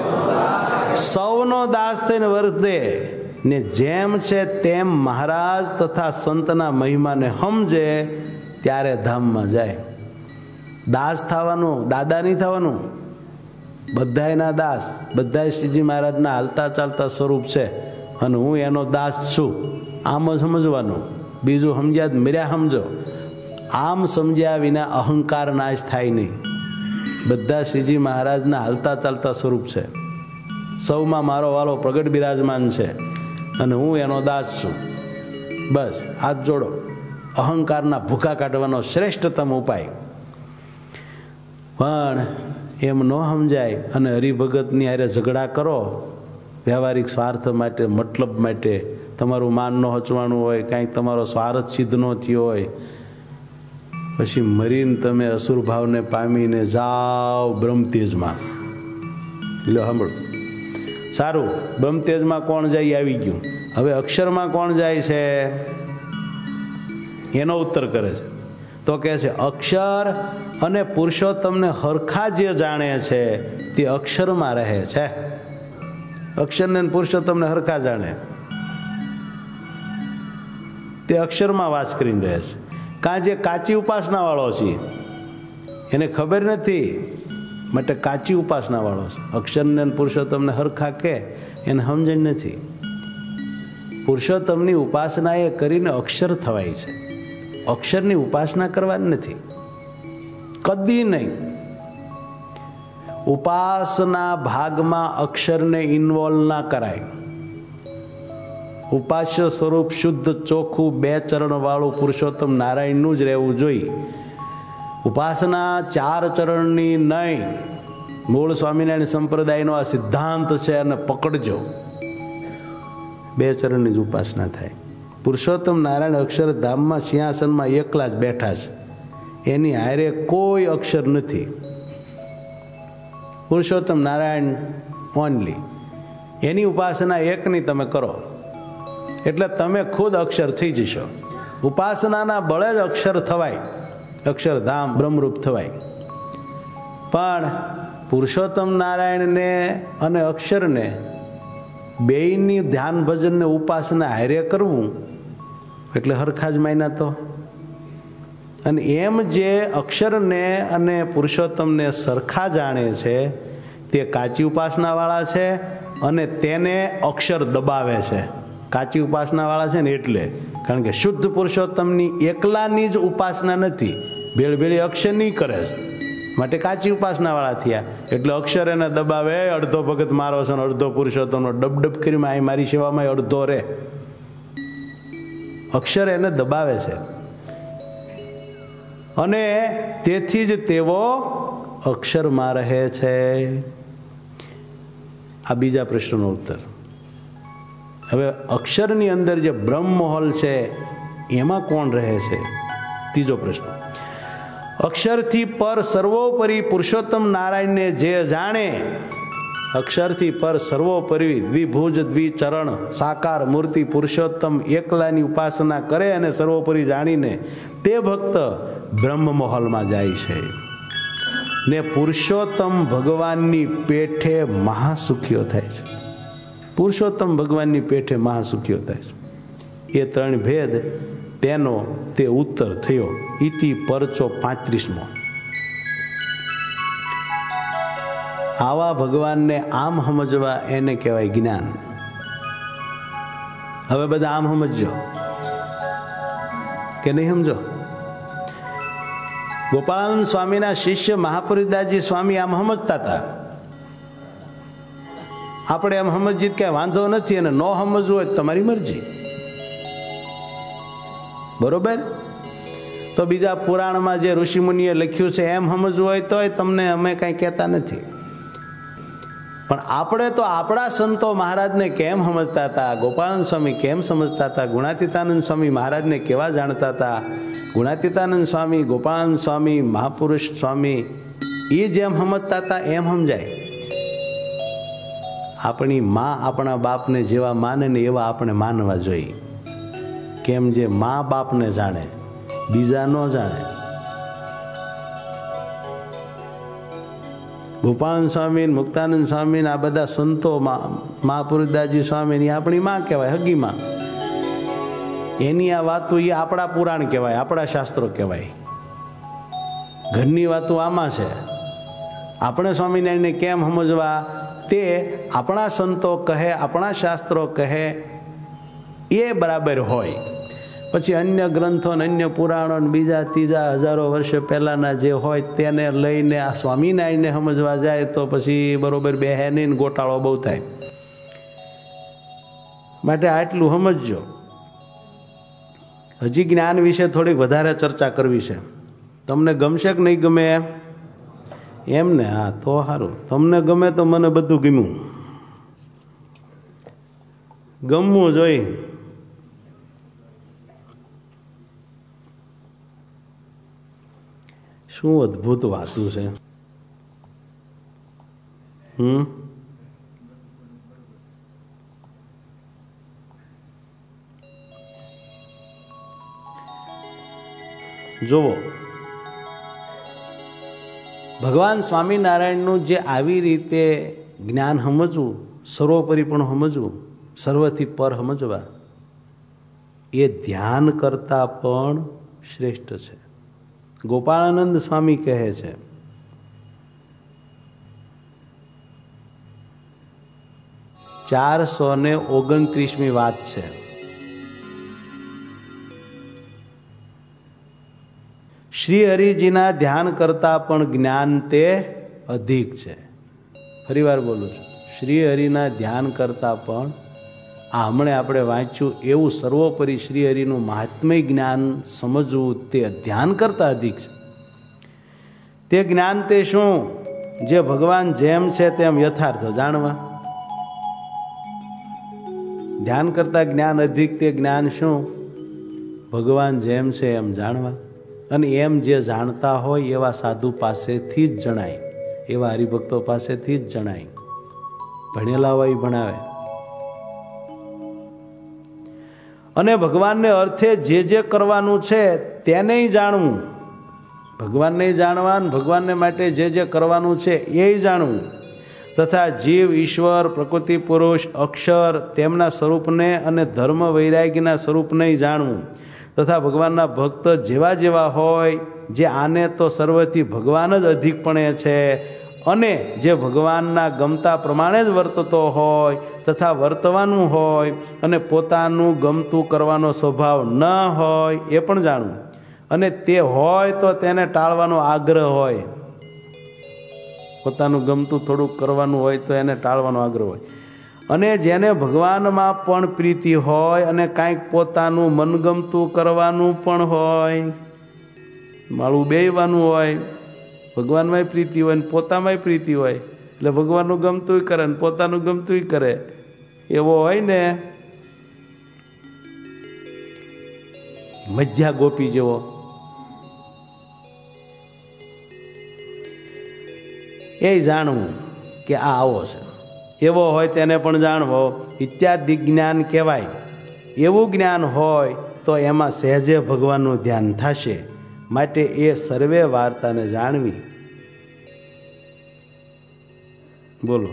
સૌનો દાસ થઈને વર્તે ને જેમ છે તેમ મહારાજ તથા સંતના મહિમાને સમજે ત્યારે ધામમાં જાય. દાસ થવાનું, દાદા નહીં થવાનું. બધાયના દાસ, બધા શ્રીજી મહારાજના હાલતા ચાલતા સ્વરૂપ છે અને હું એનો દાસ છું. આમ સમજવાનું. બીજું સમજ્યા જ મર્યા સમજો. આમ સમજ્યા વિના અહંકાર નાશ થાય નહીં. બધા શ્રીજી મહારાજના હાલતા ચાલતા સ્વરૂપ છે. સૌમાં મારો વાલો પ્રગટ બિરાજમાન છે અને હું એનો દાસ છું. બસ હાથ જોડો. અહંકારના ભૂખા કાઢવાનો શ્રેષ્ઠતમ ઉપાય. પણ એમ ન સમજાય અને હરિભગતની હારે ઝઘડા કરો, વ્યવહારિક સ્વાર્થ માટે, મતલબ માટે, તમારું માન ન હચવાનું હોય, કાંઈક તમારો સ્વાર્થ સિદ્ધ ન થયો હોય, પછી મરીને તમે અસુર ભાવને પામીને જાઓ બ્રહ્મતેજમાં. લો સાંભળો. સારું, બ્રહ્મતેજમાં કોણ જાય આવી ગયું. હવે અક્ષરમાં કોણ જાય છે એનો ઉત્તર કરે છે. તો કહે છે અક્ષર અને પુરુષોત્તમને હરખા જે જાણે છે તે અક્ષરમાં રહે છે. અક્ષરને પુરુષોત્તમને હરખા જાણે તે અક્ષરમાં વાસ કરીને રહે છે. કાં જે કાચી ઉપાસના વાળો છે એને ખબર નથી માટે કાચી ઉપાસના વાળો છે. અક્ષરને પુરુષોત્તમને હરખા કે એને સમજણ નથી. પુરુષોત્તમની ઉપાસના એ કરીને અક્ષર થવાય છે. અક્ષરની ઉપાસના કરવાની નથી, કદી નહીં. ઉપાસના ભાગમાં અક્ષરને ઇન્વોલ્વ ના કરાય. ઉપાસ્ય સ્વરૂપ શુદ્ધ ચોખ્ખું 2 ચરણ વાળું પુરુષોત્તમ નારાયણનું જ રહેવું જોઈએ. ઉપાસના 4 ચરણની નહીં. મૂળ સ્વામિનારાયણ સંપ્રદાયનો આ સિદ્ધાંત છે અને પકડજો. 2 ચરણની જ ઉપાસના થાય. પુરુષોત્તમ નારાયણ અક્ષરધામમાં સિંહાસનમાં એકલા જ બેઠા છે. એની હારે કોઈ અક્ષર નથી. પુરુષોત્તમ નારાયણ ઓનલી. એની ઉપાસના એકની તમે કરો એટલે તમે ખુદ અક્ષર થઈ જશો. ઉપાસનાના બળે જ અક્ષર થવાય, અક્ષરધામ બ્રહ્મરૂપ થવાય. પણ પુરુષોત્તમ નારાયણને અને અક્ષરને બેયની ધ્યાન ભજનને ઉપાસના હારે કરવું એટલે હરખા જ માયના તો. અને એમ જે અક્ષરને અને પુરુષોત્તમને સરખા જાણે છે તે કાચી ઉપાસના વાળા છે અને તેને અક્ષર દબાવે છે. કાચી ઉપાસના વાળા છે ને એટલે, કારણ કે શુદ્ધ પુરુષોત્તમની એકલાની જ ઉપાસના નથી, ભેળભેળી અક્ષરની કરે છે માટે કાચી ઉપાસના વાળા થયા. એટલે અક્ષર એને દબાવે. અડધો ભગત મારો છે, અડધો પુરુષોત્તમનો ડબડબ કરીને અહીં મારી સેવામાં અડધો રે. અક્ષર એને દબાવે છે અને તેથી જ તેઓ અક્ષરમાં રહે છે. આ બીજા પ્રશ્નનો ઉત્તર. હવે અક્ષરની અંદર જે બ્રહ્મ મહોલ છે એમાં કોણ રહે છે? ત્રીજો પ્રશ્ન. અક્ષરથી પર સર્વોપરી પુરુષોત્તમ નારાયણને જે જાણે, અક્ષરથી પર સર્વોપરી દ્વિભુજ દ્વિચરણ સાકાર મૂર્તિ પુરુષોત્તમ એકલાની ઉપાસના કરે અને સર્વોપરી જાણીને તે ભક્ત બ્રહ્મમહોલમાં જાય છે ને પુરુષોત્તમ ભગવાનની પેઠે મહાસુખીઓ થાય છે. પુરુષોત્તમ ભગવાનની પેઠે મહાસુખીઓ થાય છે. એ ત્રણ ભેદ તેનો તે ઉત્તર થયો. ઇતિ પરચો 35મો. આવા ભગવાનને આમ સમજવા એને કહેવાય જ્ઞાન. હવે બધા આમ સમજો કે નહીં સમજો? ગોપાળાનંદ સ્વામીના શિષ્ય મહાપુરીદાસજી સ્વામી આમ સમજતા હતા. આપણે એમ સમજીએ કે વાંધો નથી, અને ન સમજવું હોય તમારી મરજી, બરોબર? તો બીજા પુરાણમાં જે ઋષિમુનિએ લખ્યું છે એમ સમજવું હોય તો તમને અમે કાંઈ કહેતા નથી. પણ આપણે તો આપણા સંતો મહારાજને કેમ સમજતા હતા, ગોપાળાનંદ સ્વામી કેમ સમજતા હતા, ગુણાતીતાનંદ સ્વામી મહારાજને કેવા જાણતા હતા, ગુણાતીતાનંદ સ્વામી, ગોપાળાનંદ સ્વામી, મહાપુરુષ સ્વામી એ જેમ સમજતા હતા એમ સમજાય. આપણી મા આપણા બાપને જેવા માને ને એવા આપણે માનવા જોઈએ. કેમ જે મા બાપને જાણે બીજા ન જાણે. ગોપાળાનંદ સ્વામી, મુક્તાનંદ સ્વામી આ બધા સંતો મહાપુરુષદાસજી સ્વામી આપણી માં કહેવાય, હગી માં. એની આ વાતો એ આપણા પુરાણ કહેવાય, આપણા શાસ્ત્રો કહેવાય. ઘરની વાતો આમાં છે. આપણે સ્વામિનારાયણને કેમ સમજવા તે આપણા સંતો કહે, આપણા શાસ્ત્રો કહે એ બરાબર હોય. પછી અન્ય ગ્રંથો ને અન્ય પુરાણો બીજા ત્રીજા હજારો વર્ષ પહેલાના જે હોય તેને લઈને આ સ્વામિનારાયણને સમજવા જાય તો પછી બરોબર બેહે નહીં, ગોટાળો બહુ થાય. માટે આટલું સમજજો. હજી જ્ઞાન વિશે થોડીક વધારે ચર્ચા કરવી છે. તમને ગમશે કે નહીં ગમે એમ ને? હા, તો સારું. તમને ગમે તો મને બધું ગમ્યું. ગમવું જોઈએ. શું અદ્ભુત વાતું છે. જોવો, ભગવાન સ્વામિનારાયણનું જે આવી રીતે જ્ઞાન સમજવું, સર્વોપરી પણ સમજવું, સર્વથી પર સમજવા, એ ધ્યાન કરતા પણ શ્રેષ્ઠ છે. ગોપાળાનંદ સ્વામી કહે છે, (429મી વાત છે). શ્રી હરિજીના ધ્યાન કરતા પણ જ્ઞાન તે અધિક છે. ફરી વાર બોલું છું, શ્રી હરિના ધ્યાન કરતા પણ હમણે આપણે વાંચ્યું એવું સર્વોપરી શ્રી હરિનું મહાત્મ્ય જ્ઞાન સમજવું તે ધ્યાન કરતા અધિક છે. તે જ્ઞાન તે શું? જે ભગવાન જેમ છે તેમ યથાર્થ જાણવા. ધ્યાન કરતા જ્ઞાન અધિક તે જ્ઞાન શું? ભગવાન જેમ છે એમ જાણવા. અને એમ જે જાણતા હોય એવા સાધુ પાસેથી જ જણાય, એવા હરિભક્તો પાસેથી જ જણાય. ભણેલા હોય ભણાવે. અને ભગવાનને અર્થે જે જે કરવાનું છે તેને જાણવું. ભગવાનને જાણવા, ભગવાનને માટે જે જે કરવાનું છે એ જાણવું. તથા જીવ, ઈશ્વર, પ્રકૃતિ પુરુષ, અક્ષર તેમના સ્વરૂપને અને ધર્મ વૈરાગ્યના સ્વરૂપને જાણવું. તથા ભગવાનના ભક્ત જેવા જેવા હોય, જે આને તો સર્વથી ભગવાન જ અધિકપણે છે અને જે ભગવાનના ગમતા પ્રમાણે જ વર્તતો હોય તથા વર્તવાનું હોય અને પોતાનું ગમતું કરવાનો સ્વભાવ ન હોય એ પણ જાણવું. અને તે હોય તો તેને ટાળવાનો આગ્રહ હોય. પોતાનું ગમતું થોડુંક કરવાનું હોય તો એને ટાળવાનો આગ્રહ હોય. અને જેને ભગવાનમાં પણ પ્રીતિ હોય અને કાંઈક પોતાનું મનગમતું કરવાનું પણ હોય, માળું બેહવાનું હોય, ભગવાનમાંય પ્રીતિ હોય ને પોતામાંય પ્રીતિ હોય, એટલે ભગવાનનું ગમતું કરે ને પોતાનું ગમતું કરે, એવો હોય ને મધ્યા ગોપી જેવો. એ જાણવું કે આ આવો છે, એવો હોય તેને પણ જાણવો ઇત્યાદિ જ્ઞાન કહેવાય. એવું જ્ઞાન હોય તો એમાં સહેજે ભગવાનનું ધ્યાન થશે. માટે એ સર્વે વાર્તાને જાણવી. બોલો.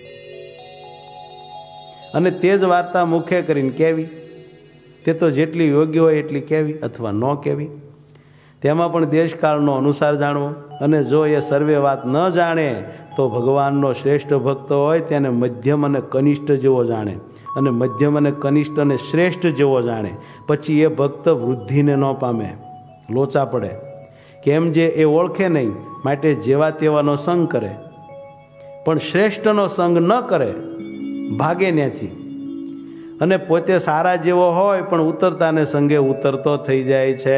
અને તે જ વાર્તા મુખે કરીને કહેવી. તે તો જેટલી યોગ્ય હોય એટલી કહેવી અથવા ન કહેવી. તેમાં પણ દેશકાળનો અનુસાર જાણવો. અને જો એ સર્વે વાત ન જાણે તો ભગવાનનો શ્રેષ્ઠ ભક્ત હોય તેને મધ્યમ અને કનિષ્ઠ જેવો જાણે, અને મધ્યમ અને કનિષ્ઠ અને શ્રેષ્ઠ જેવો જાણે. પછી એ ભક્ત વૃદ્ધિને ન પામે, લોચા પડે. કેમ જે એ ઓળખે નહીં, માટે જેવા તેવાનો સંગ કરે. પણ શ્રેષ્ઠનો સંગ ન કરે, ભાગે ત્યાંથી. અને પોતે સારા જેવો હોય પણ ઉતરતાને સંગે ઉતરતો થઈ જાય છે.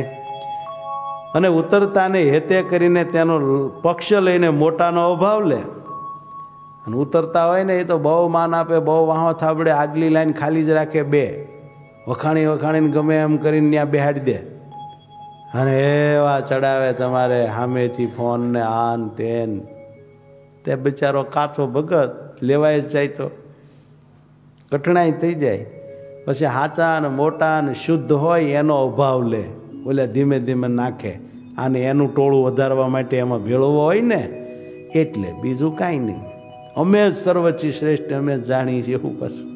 અને ઉતરતાને હેતે કરીને તેનો પક્ષ લઈને મોટાનો અભાવ લે. અને ઉતરતા હોય ને એ તો બહુ માન આપે, બહુ વાહો થાબડે, આગલી લાઈન ખાલી જ રાખે, બે વખાણી વખાણીને ગમે એમ કરીને ત્યાં બેહાડી દે. અને એવા ચડાવે તમારે સામેથી ફોન ને આન તેન. તે બિચારો કાચો ભગત લેવાય જ જાય તો કઠણાઈ થઈ જાય. પછી હાચા ને મોટા ને શુદ્ધ હોય એનો અભાવ લે, ઓલે ધીમે ધીમે નાખે. આને એનું ટોળું વધારવા માટે એમાં ભેળવો હોય ને, એટલે બીજું કાંઈ નહીં. અમે જ સર્વથી શ્રેષ્ઠ, અમે જ જાણીએ છીએ એવું કશું.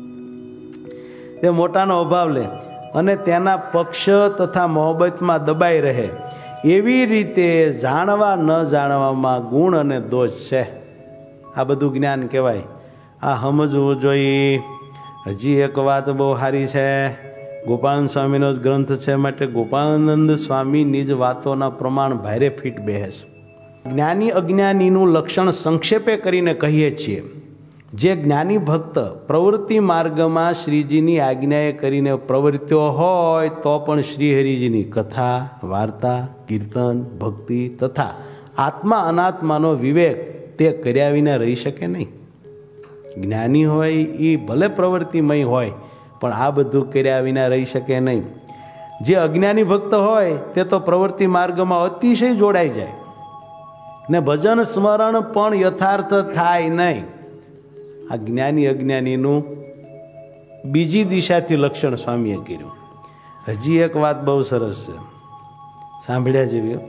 તે મોટાનો અભાવ લે અને તેના પક્ષ તથા મોહબ્બતમાં દબાઈ રહે. એવી રીતે જાણવા ન જાણવામાં ગુણ અને દોષ છે. આ બધું જ્ઞાન કહેવાય. આ સમજવું જોઈએ. હજી એક વાત બહુ સારી છે. ગોપાલ સ્વામીનો જ ગ્રંથ છે, માટે ગોપાળાનંદ સ્વામીની જ વાતોના પ્રમાણ ભારે ફીટ બેસે. જ્ઞાની અજ્ઞાનીનું લક્ષણ સંક્ષેપે કરીને કહીએ છીએ. જે જ્ઞાની ભક્ત પ્રવૃત્તિ માર્ગમાં શ્રીજીની આજ્ઞાએ કરીને પ્રવૃત્તિઓ હોય તો પણ શ્રીહરિજીની કથા, વાર્તા, કીર્તન, ભક્તિ તથા આત્મા અનાત્માનો વિવેક તે કર્યા વિના રહી શકે નહીં. જ્ઞાની હોય એ ભલે પ્રવૃત્તિમય હોય પણ આ બધું કર્યા વિના રહી શકે નહીં. જે અજ્ઞાની ભક્ત હોય તે તો પ્રવૃત્તિ માર્ગમાં અતિશય જોડાઈ જાય ને ભજન સ્મરણ પણ યથાર્થ થાય નહીં. આ જ્ઞાની અજ્ઞાનીનું બીજી દિશાથી લક્ષણ સ્વામીએ કર્યું. હજી એક વાત બહુ સરસ છે, સાંભળ્યા જેવી.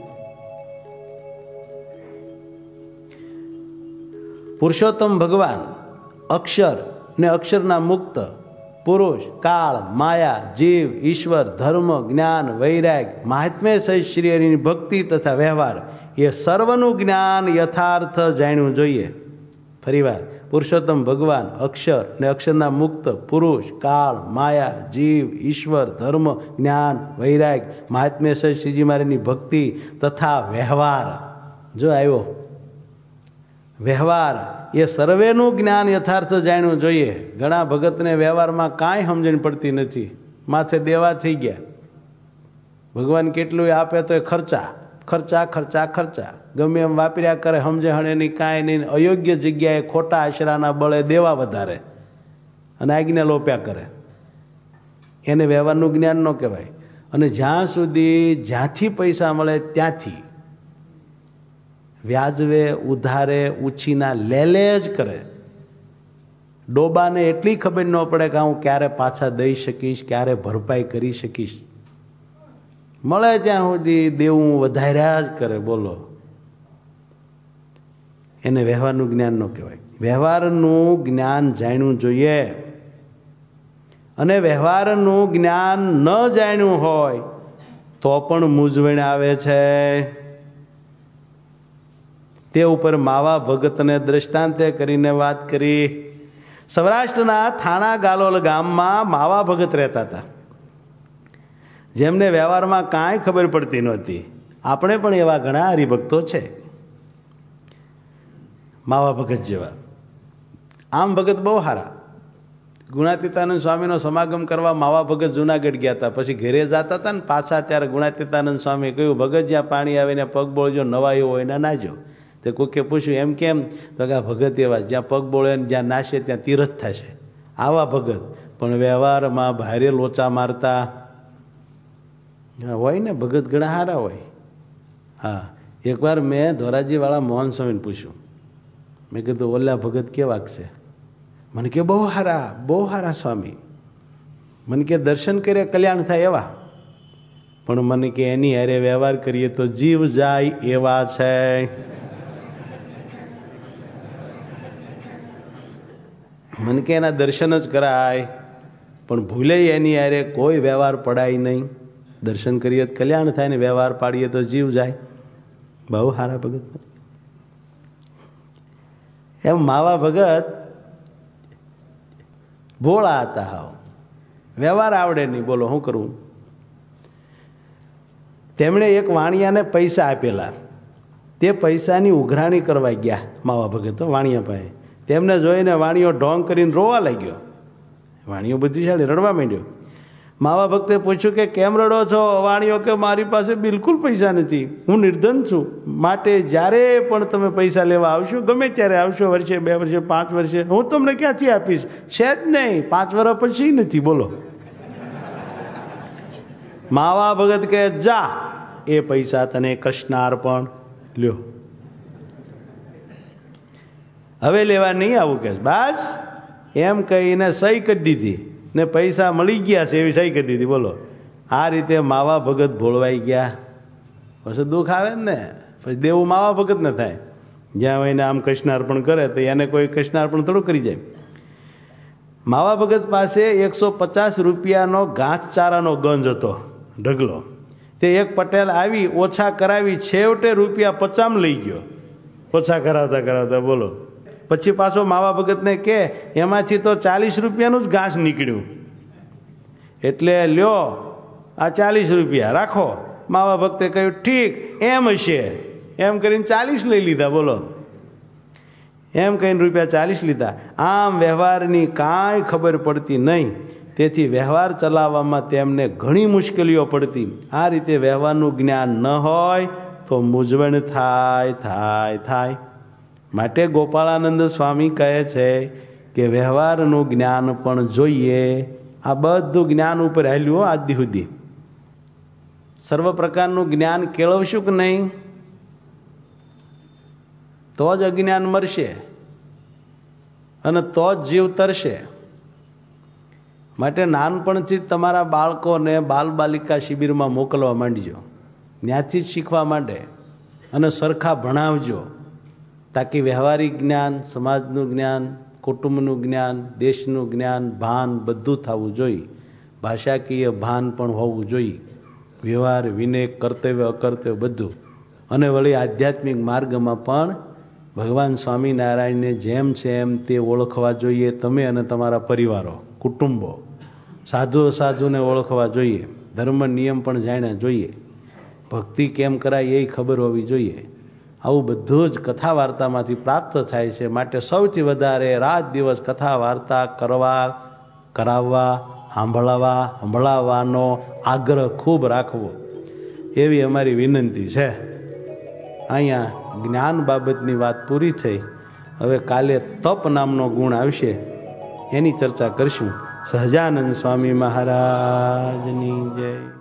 પુરુષોત્તમ ભગવાન અક્ષર ને અક્ષરના મુક્ત, પુરુષ, કાળ, માયા, જીવ, ઈશ્વર, ધર્મ, જ્ઞાન, વૈરાગ, મહાત્મ્ય સહિત શ્રી હરિની ભક્તિ તથા વ્યવહાર એ સર્વનું જ્ઞાન યથાર્થ જાણવું જોઈએ. ફરીવાર, પુરુષોત્તમ ભગવાન અક્ષર ને અક્ષરના મુક્ત, પુરુષ, કાળ, માયા, જીવ, ઈશ્વર, ધર્મ, જ્ઞાન, વૈરાગ, મહાત્મ્ય સહિત શ્રીજી મહારાજની ભક્તિ તથા વ્યવહાર. જો આવ્યો વ્યવહાર એ સર્વેનું જ્ઞાન યથાર્થ જાણવું જોઈએ. ઘણા ભગતને વ્યવહારમાં કાંઈ સમજણ પડતી નથી, માથે દેવા થઈ ગયા. ભગવાન કેટલું આપે તો એ ખર્ચા ખર્ચા ખર્ચા ખર્ચા ગમે એમ વાપર્યા કરે, સમજે હણે નહીં, કાંઈ નહીં. અયોગ્ય જગ્યાએ ખોટા આશરાના બળે દેવા વધારે અને આજ્ઞા લોપ્યા કરે. એને વ્યવહારનું જ્ઞાન ન કહેવાય. અને જ્યાં સુધી જ્યાંથી પૈસા મળે ત્યાંથી વ્યાજવે, ઉધારે, ઉછીના લેલે જ કરે. ડોબાને એટલી ખબર ન પડે કે હું ક્યારે પાછા દઈ શકીશ, ક્યારે ભરપાઈ કરી શકીશ. મળે ત્યાં સુધી દેવું વધાર્યા જ કરે. બોલો, એને વ્યવહારનું જ્ઞાન ન કહેવાય. વ્યવહારનું જ્ઞાન જાણવું જોઈએ. અને વ્યવહારનું જ્ઞાન ન જાણ્યું હોય તો પણ મૂંઝવણ આવે છે. તે ઉપર માવા ભગતને દ્રષ્ટાંતે કરીને વાત કરી. સૌરાષ્ટ્રના થાણા ગાલોલ ગામમાં માવા ભગત રહેતા હતા, જેમને વ્યવહારમાં કાંઈ ખબર પડતી નહોતી. આપણે પણ એવા ઘણા હરિભક્તો છે, માવા ભગત જેવા. આમ ભગત બહુ સારા. ગુણાતીતાનંદ સ્વામીનો સમાગમ કરવા માવા ભગત જુનાગઢ ગયા હતા. પછી ઘરે જતા હતા ને પાછા, ત્યારે ગુણાતીતાનંદ સ્વામી કહ્યું, ભગત જ્યાં પાણી આવીને પગ બોળજો, નવાયો હોય ને નાજો. તે કોકે પૂછ્યું એમ કેમ? તો કે ભગત એવા, જ્યાં પગ બોળે ને જ્યાં નાશે ત્યાં તીરથ થશે. આવા ભગત પણ વ્યવહારમાં ભારે લોચા મારતા હોય ને. ભગત ઘણા સારા હોય. હા, એકવાર મેં ધોરાજીવાળા મોહન સ્વામીને પૂછ્યું, મેં કીધું ઓલા ભગત કેવાક છે? મને કે બહુ સારા સ્વામી. મને કે દર્શન કરે કલ્યાણ થાય એવા. પણ મને કે એની હારે વ્યવહાર કરીએ તો જીવ જાય એવા છે. મને કે એના દર્શન જ કરાય, પણ ભૂલે એની હારે કોઈ વ્યવહાર પડાય નહીં. દર્શન કરીએ તો કલ્યાણ થાય ને વ્યવહાર પાડીએ તો જીવ જાય. બહુ સારા ભગત. એમ માવા ભગત ભોળા હતા, હાવ વ્યવહાર આવડે નહીં. બોલો શું કરવું? તેમણે એક વાણિયાને પૈસા આપેલા. તે પૈસાની ઉઘરાણી કરવા ગયા માવા ભગત વાણિયા પાસે. તેમને જોઈને વાણિયો ઢોંગ કરીને રોવા લાગ્યો. વાણિયો બુદ્ધિશાળી, રડવા માંડ્યો. માવા ભક્તે પૂછ્યું કે કેમ રડો છો? વાણિયો કે મારી પાસે બિલકુલ પૈસા નથી, હું નિર્ધન છું, માટે જ્યારે પણ તમે પૈસા લેવા આવશો, ગમે ત્યારે આવશો, વર્ષે, 2 વર્ષે, 5 વર્ષે, હું તમને ક્યાંથી આપીશ? છે જ નહીં, 5 વર્ષ પછી નથી. બોલો. માવા ભગત કે જા, એ પૈસા તને કૃષ્ણાર્પણ, લ્યો, હવે લેવા નહીં આવું કે બસ. એમ કહીને સહી કરી દીધી ને પૈસા મળી ગયા છે એવી સહી કરી દીધી. બોલો. આ રીતે માવા ભગત ભોળવાઈ ગયા. પછી દુઃખ આવે ને, પછી દેવું માવા ભગત ન થાય. જ્યાં એને આમ કૃષ્ણાર્પણ કરે તો એને કોઈ કૃષ્ણાર્પણ થોડું કરી જાય. માવા ભગત પાસે 150 રૂપિયાનો ઘાસચારાનો ગંજ હતો, ઢગલો. તે એક પટેલ આવી ઓછા કરાવી, છેવટે રૂપિયા 50 લઈ ગયો. ઓછા કરાવતા કરાવતા. બોલો. પછી પાછો માવા ભગતને કે એમાંથી તો 40 રૂપિયાનું જ ઘાસ નીકળ્યું, એટલે લ્યો આ 40 રૂપિયા રાખો. માવા ભક્તે કહ્યું ઠીક, એમ હશે. એમ કરીને 40 લઈ લીધા. બોલો. એમ કહીને રૂપિયા 40 લીધા. આમ વ્યવહારની કાંઈ ખબર પડતી નહીં. તેથી વ્યવહાર ચલાવવામાં તેમને ઘણી મુશ્કેલીઓ પડતી. આ રીતે વ્યવહારનું જ્ઞાન ન હોય તો મૂંઝવણ થાય. માટે ગોપાળાનંદ સ્વામી કહે છે કે વ્યવહારનું જ્ઞાન પણ જોઈએ. આ બધું જ્ઞાન ઉપર હાલ્યું આજ સુધી. સર્વ પ્રકારનું જ્ઞાન કેળવશું કે નહીં તો જ અજ્ઞાન મરશે અને તો જ જીવ તરશે. માટે નાનપણથી જ તમારા બાળકોને બાલ બાલિકા શિબિરમાં મોકલવા માંડજો. ત્યાંથી જ શીખવા માંડે અને સરખા ભણાવજો, તાકી વ્યવહારિક જ્ઞાન, સમાજનું જ્ઞાન, કુટુંબનું જ્ઞાન, દેશનું જ્ઞાન, ભાન બધું થવું જોઈએ. ભાષાકીય ભાન પણ હોવું જોઈએ. વ્યવહાર, વિનય, કર્તવ્ય, અકર્તવ્ય બધું. અને વળી આધ્યાત્મિક માર્ગમાં પણ ભગવાન સ્વામિનારાયણને જેમ છે એમ તે ઓળખવા જોઈએ. તમે અને તમારા પરિવારો, કુટુંબો, સાધુને ઓળખવા જોઈએ. ધર્મ નિયમ પણ જાણ્યા જોઈએ. ભક્તિ કેમ કરાય એ ખબર હોવી જોઈએ. આવું બધું જ કથા વાર્તામાંથી પ્રાપ્ત થાય છે. માટે સૌથી વધારે રાત દિવસ કથા વાર્તા કરવા, કરાવવા, સંભળાવવાનો આગ્રહ ખૂબ રાખવો એવી અમારી વિનંતી છે. અહીંયા જ્ઞાન બાબતની વાત પૂરી થઈ. હવે કાલે તપ નામનો ગુણ આવશે, એની ચર્ચા કરશું. સહજાનંદ સ્વામી મહારાજની જય.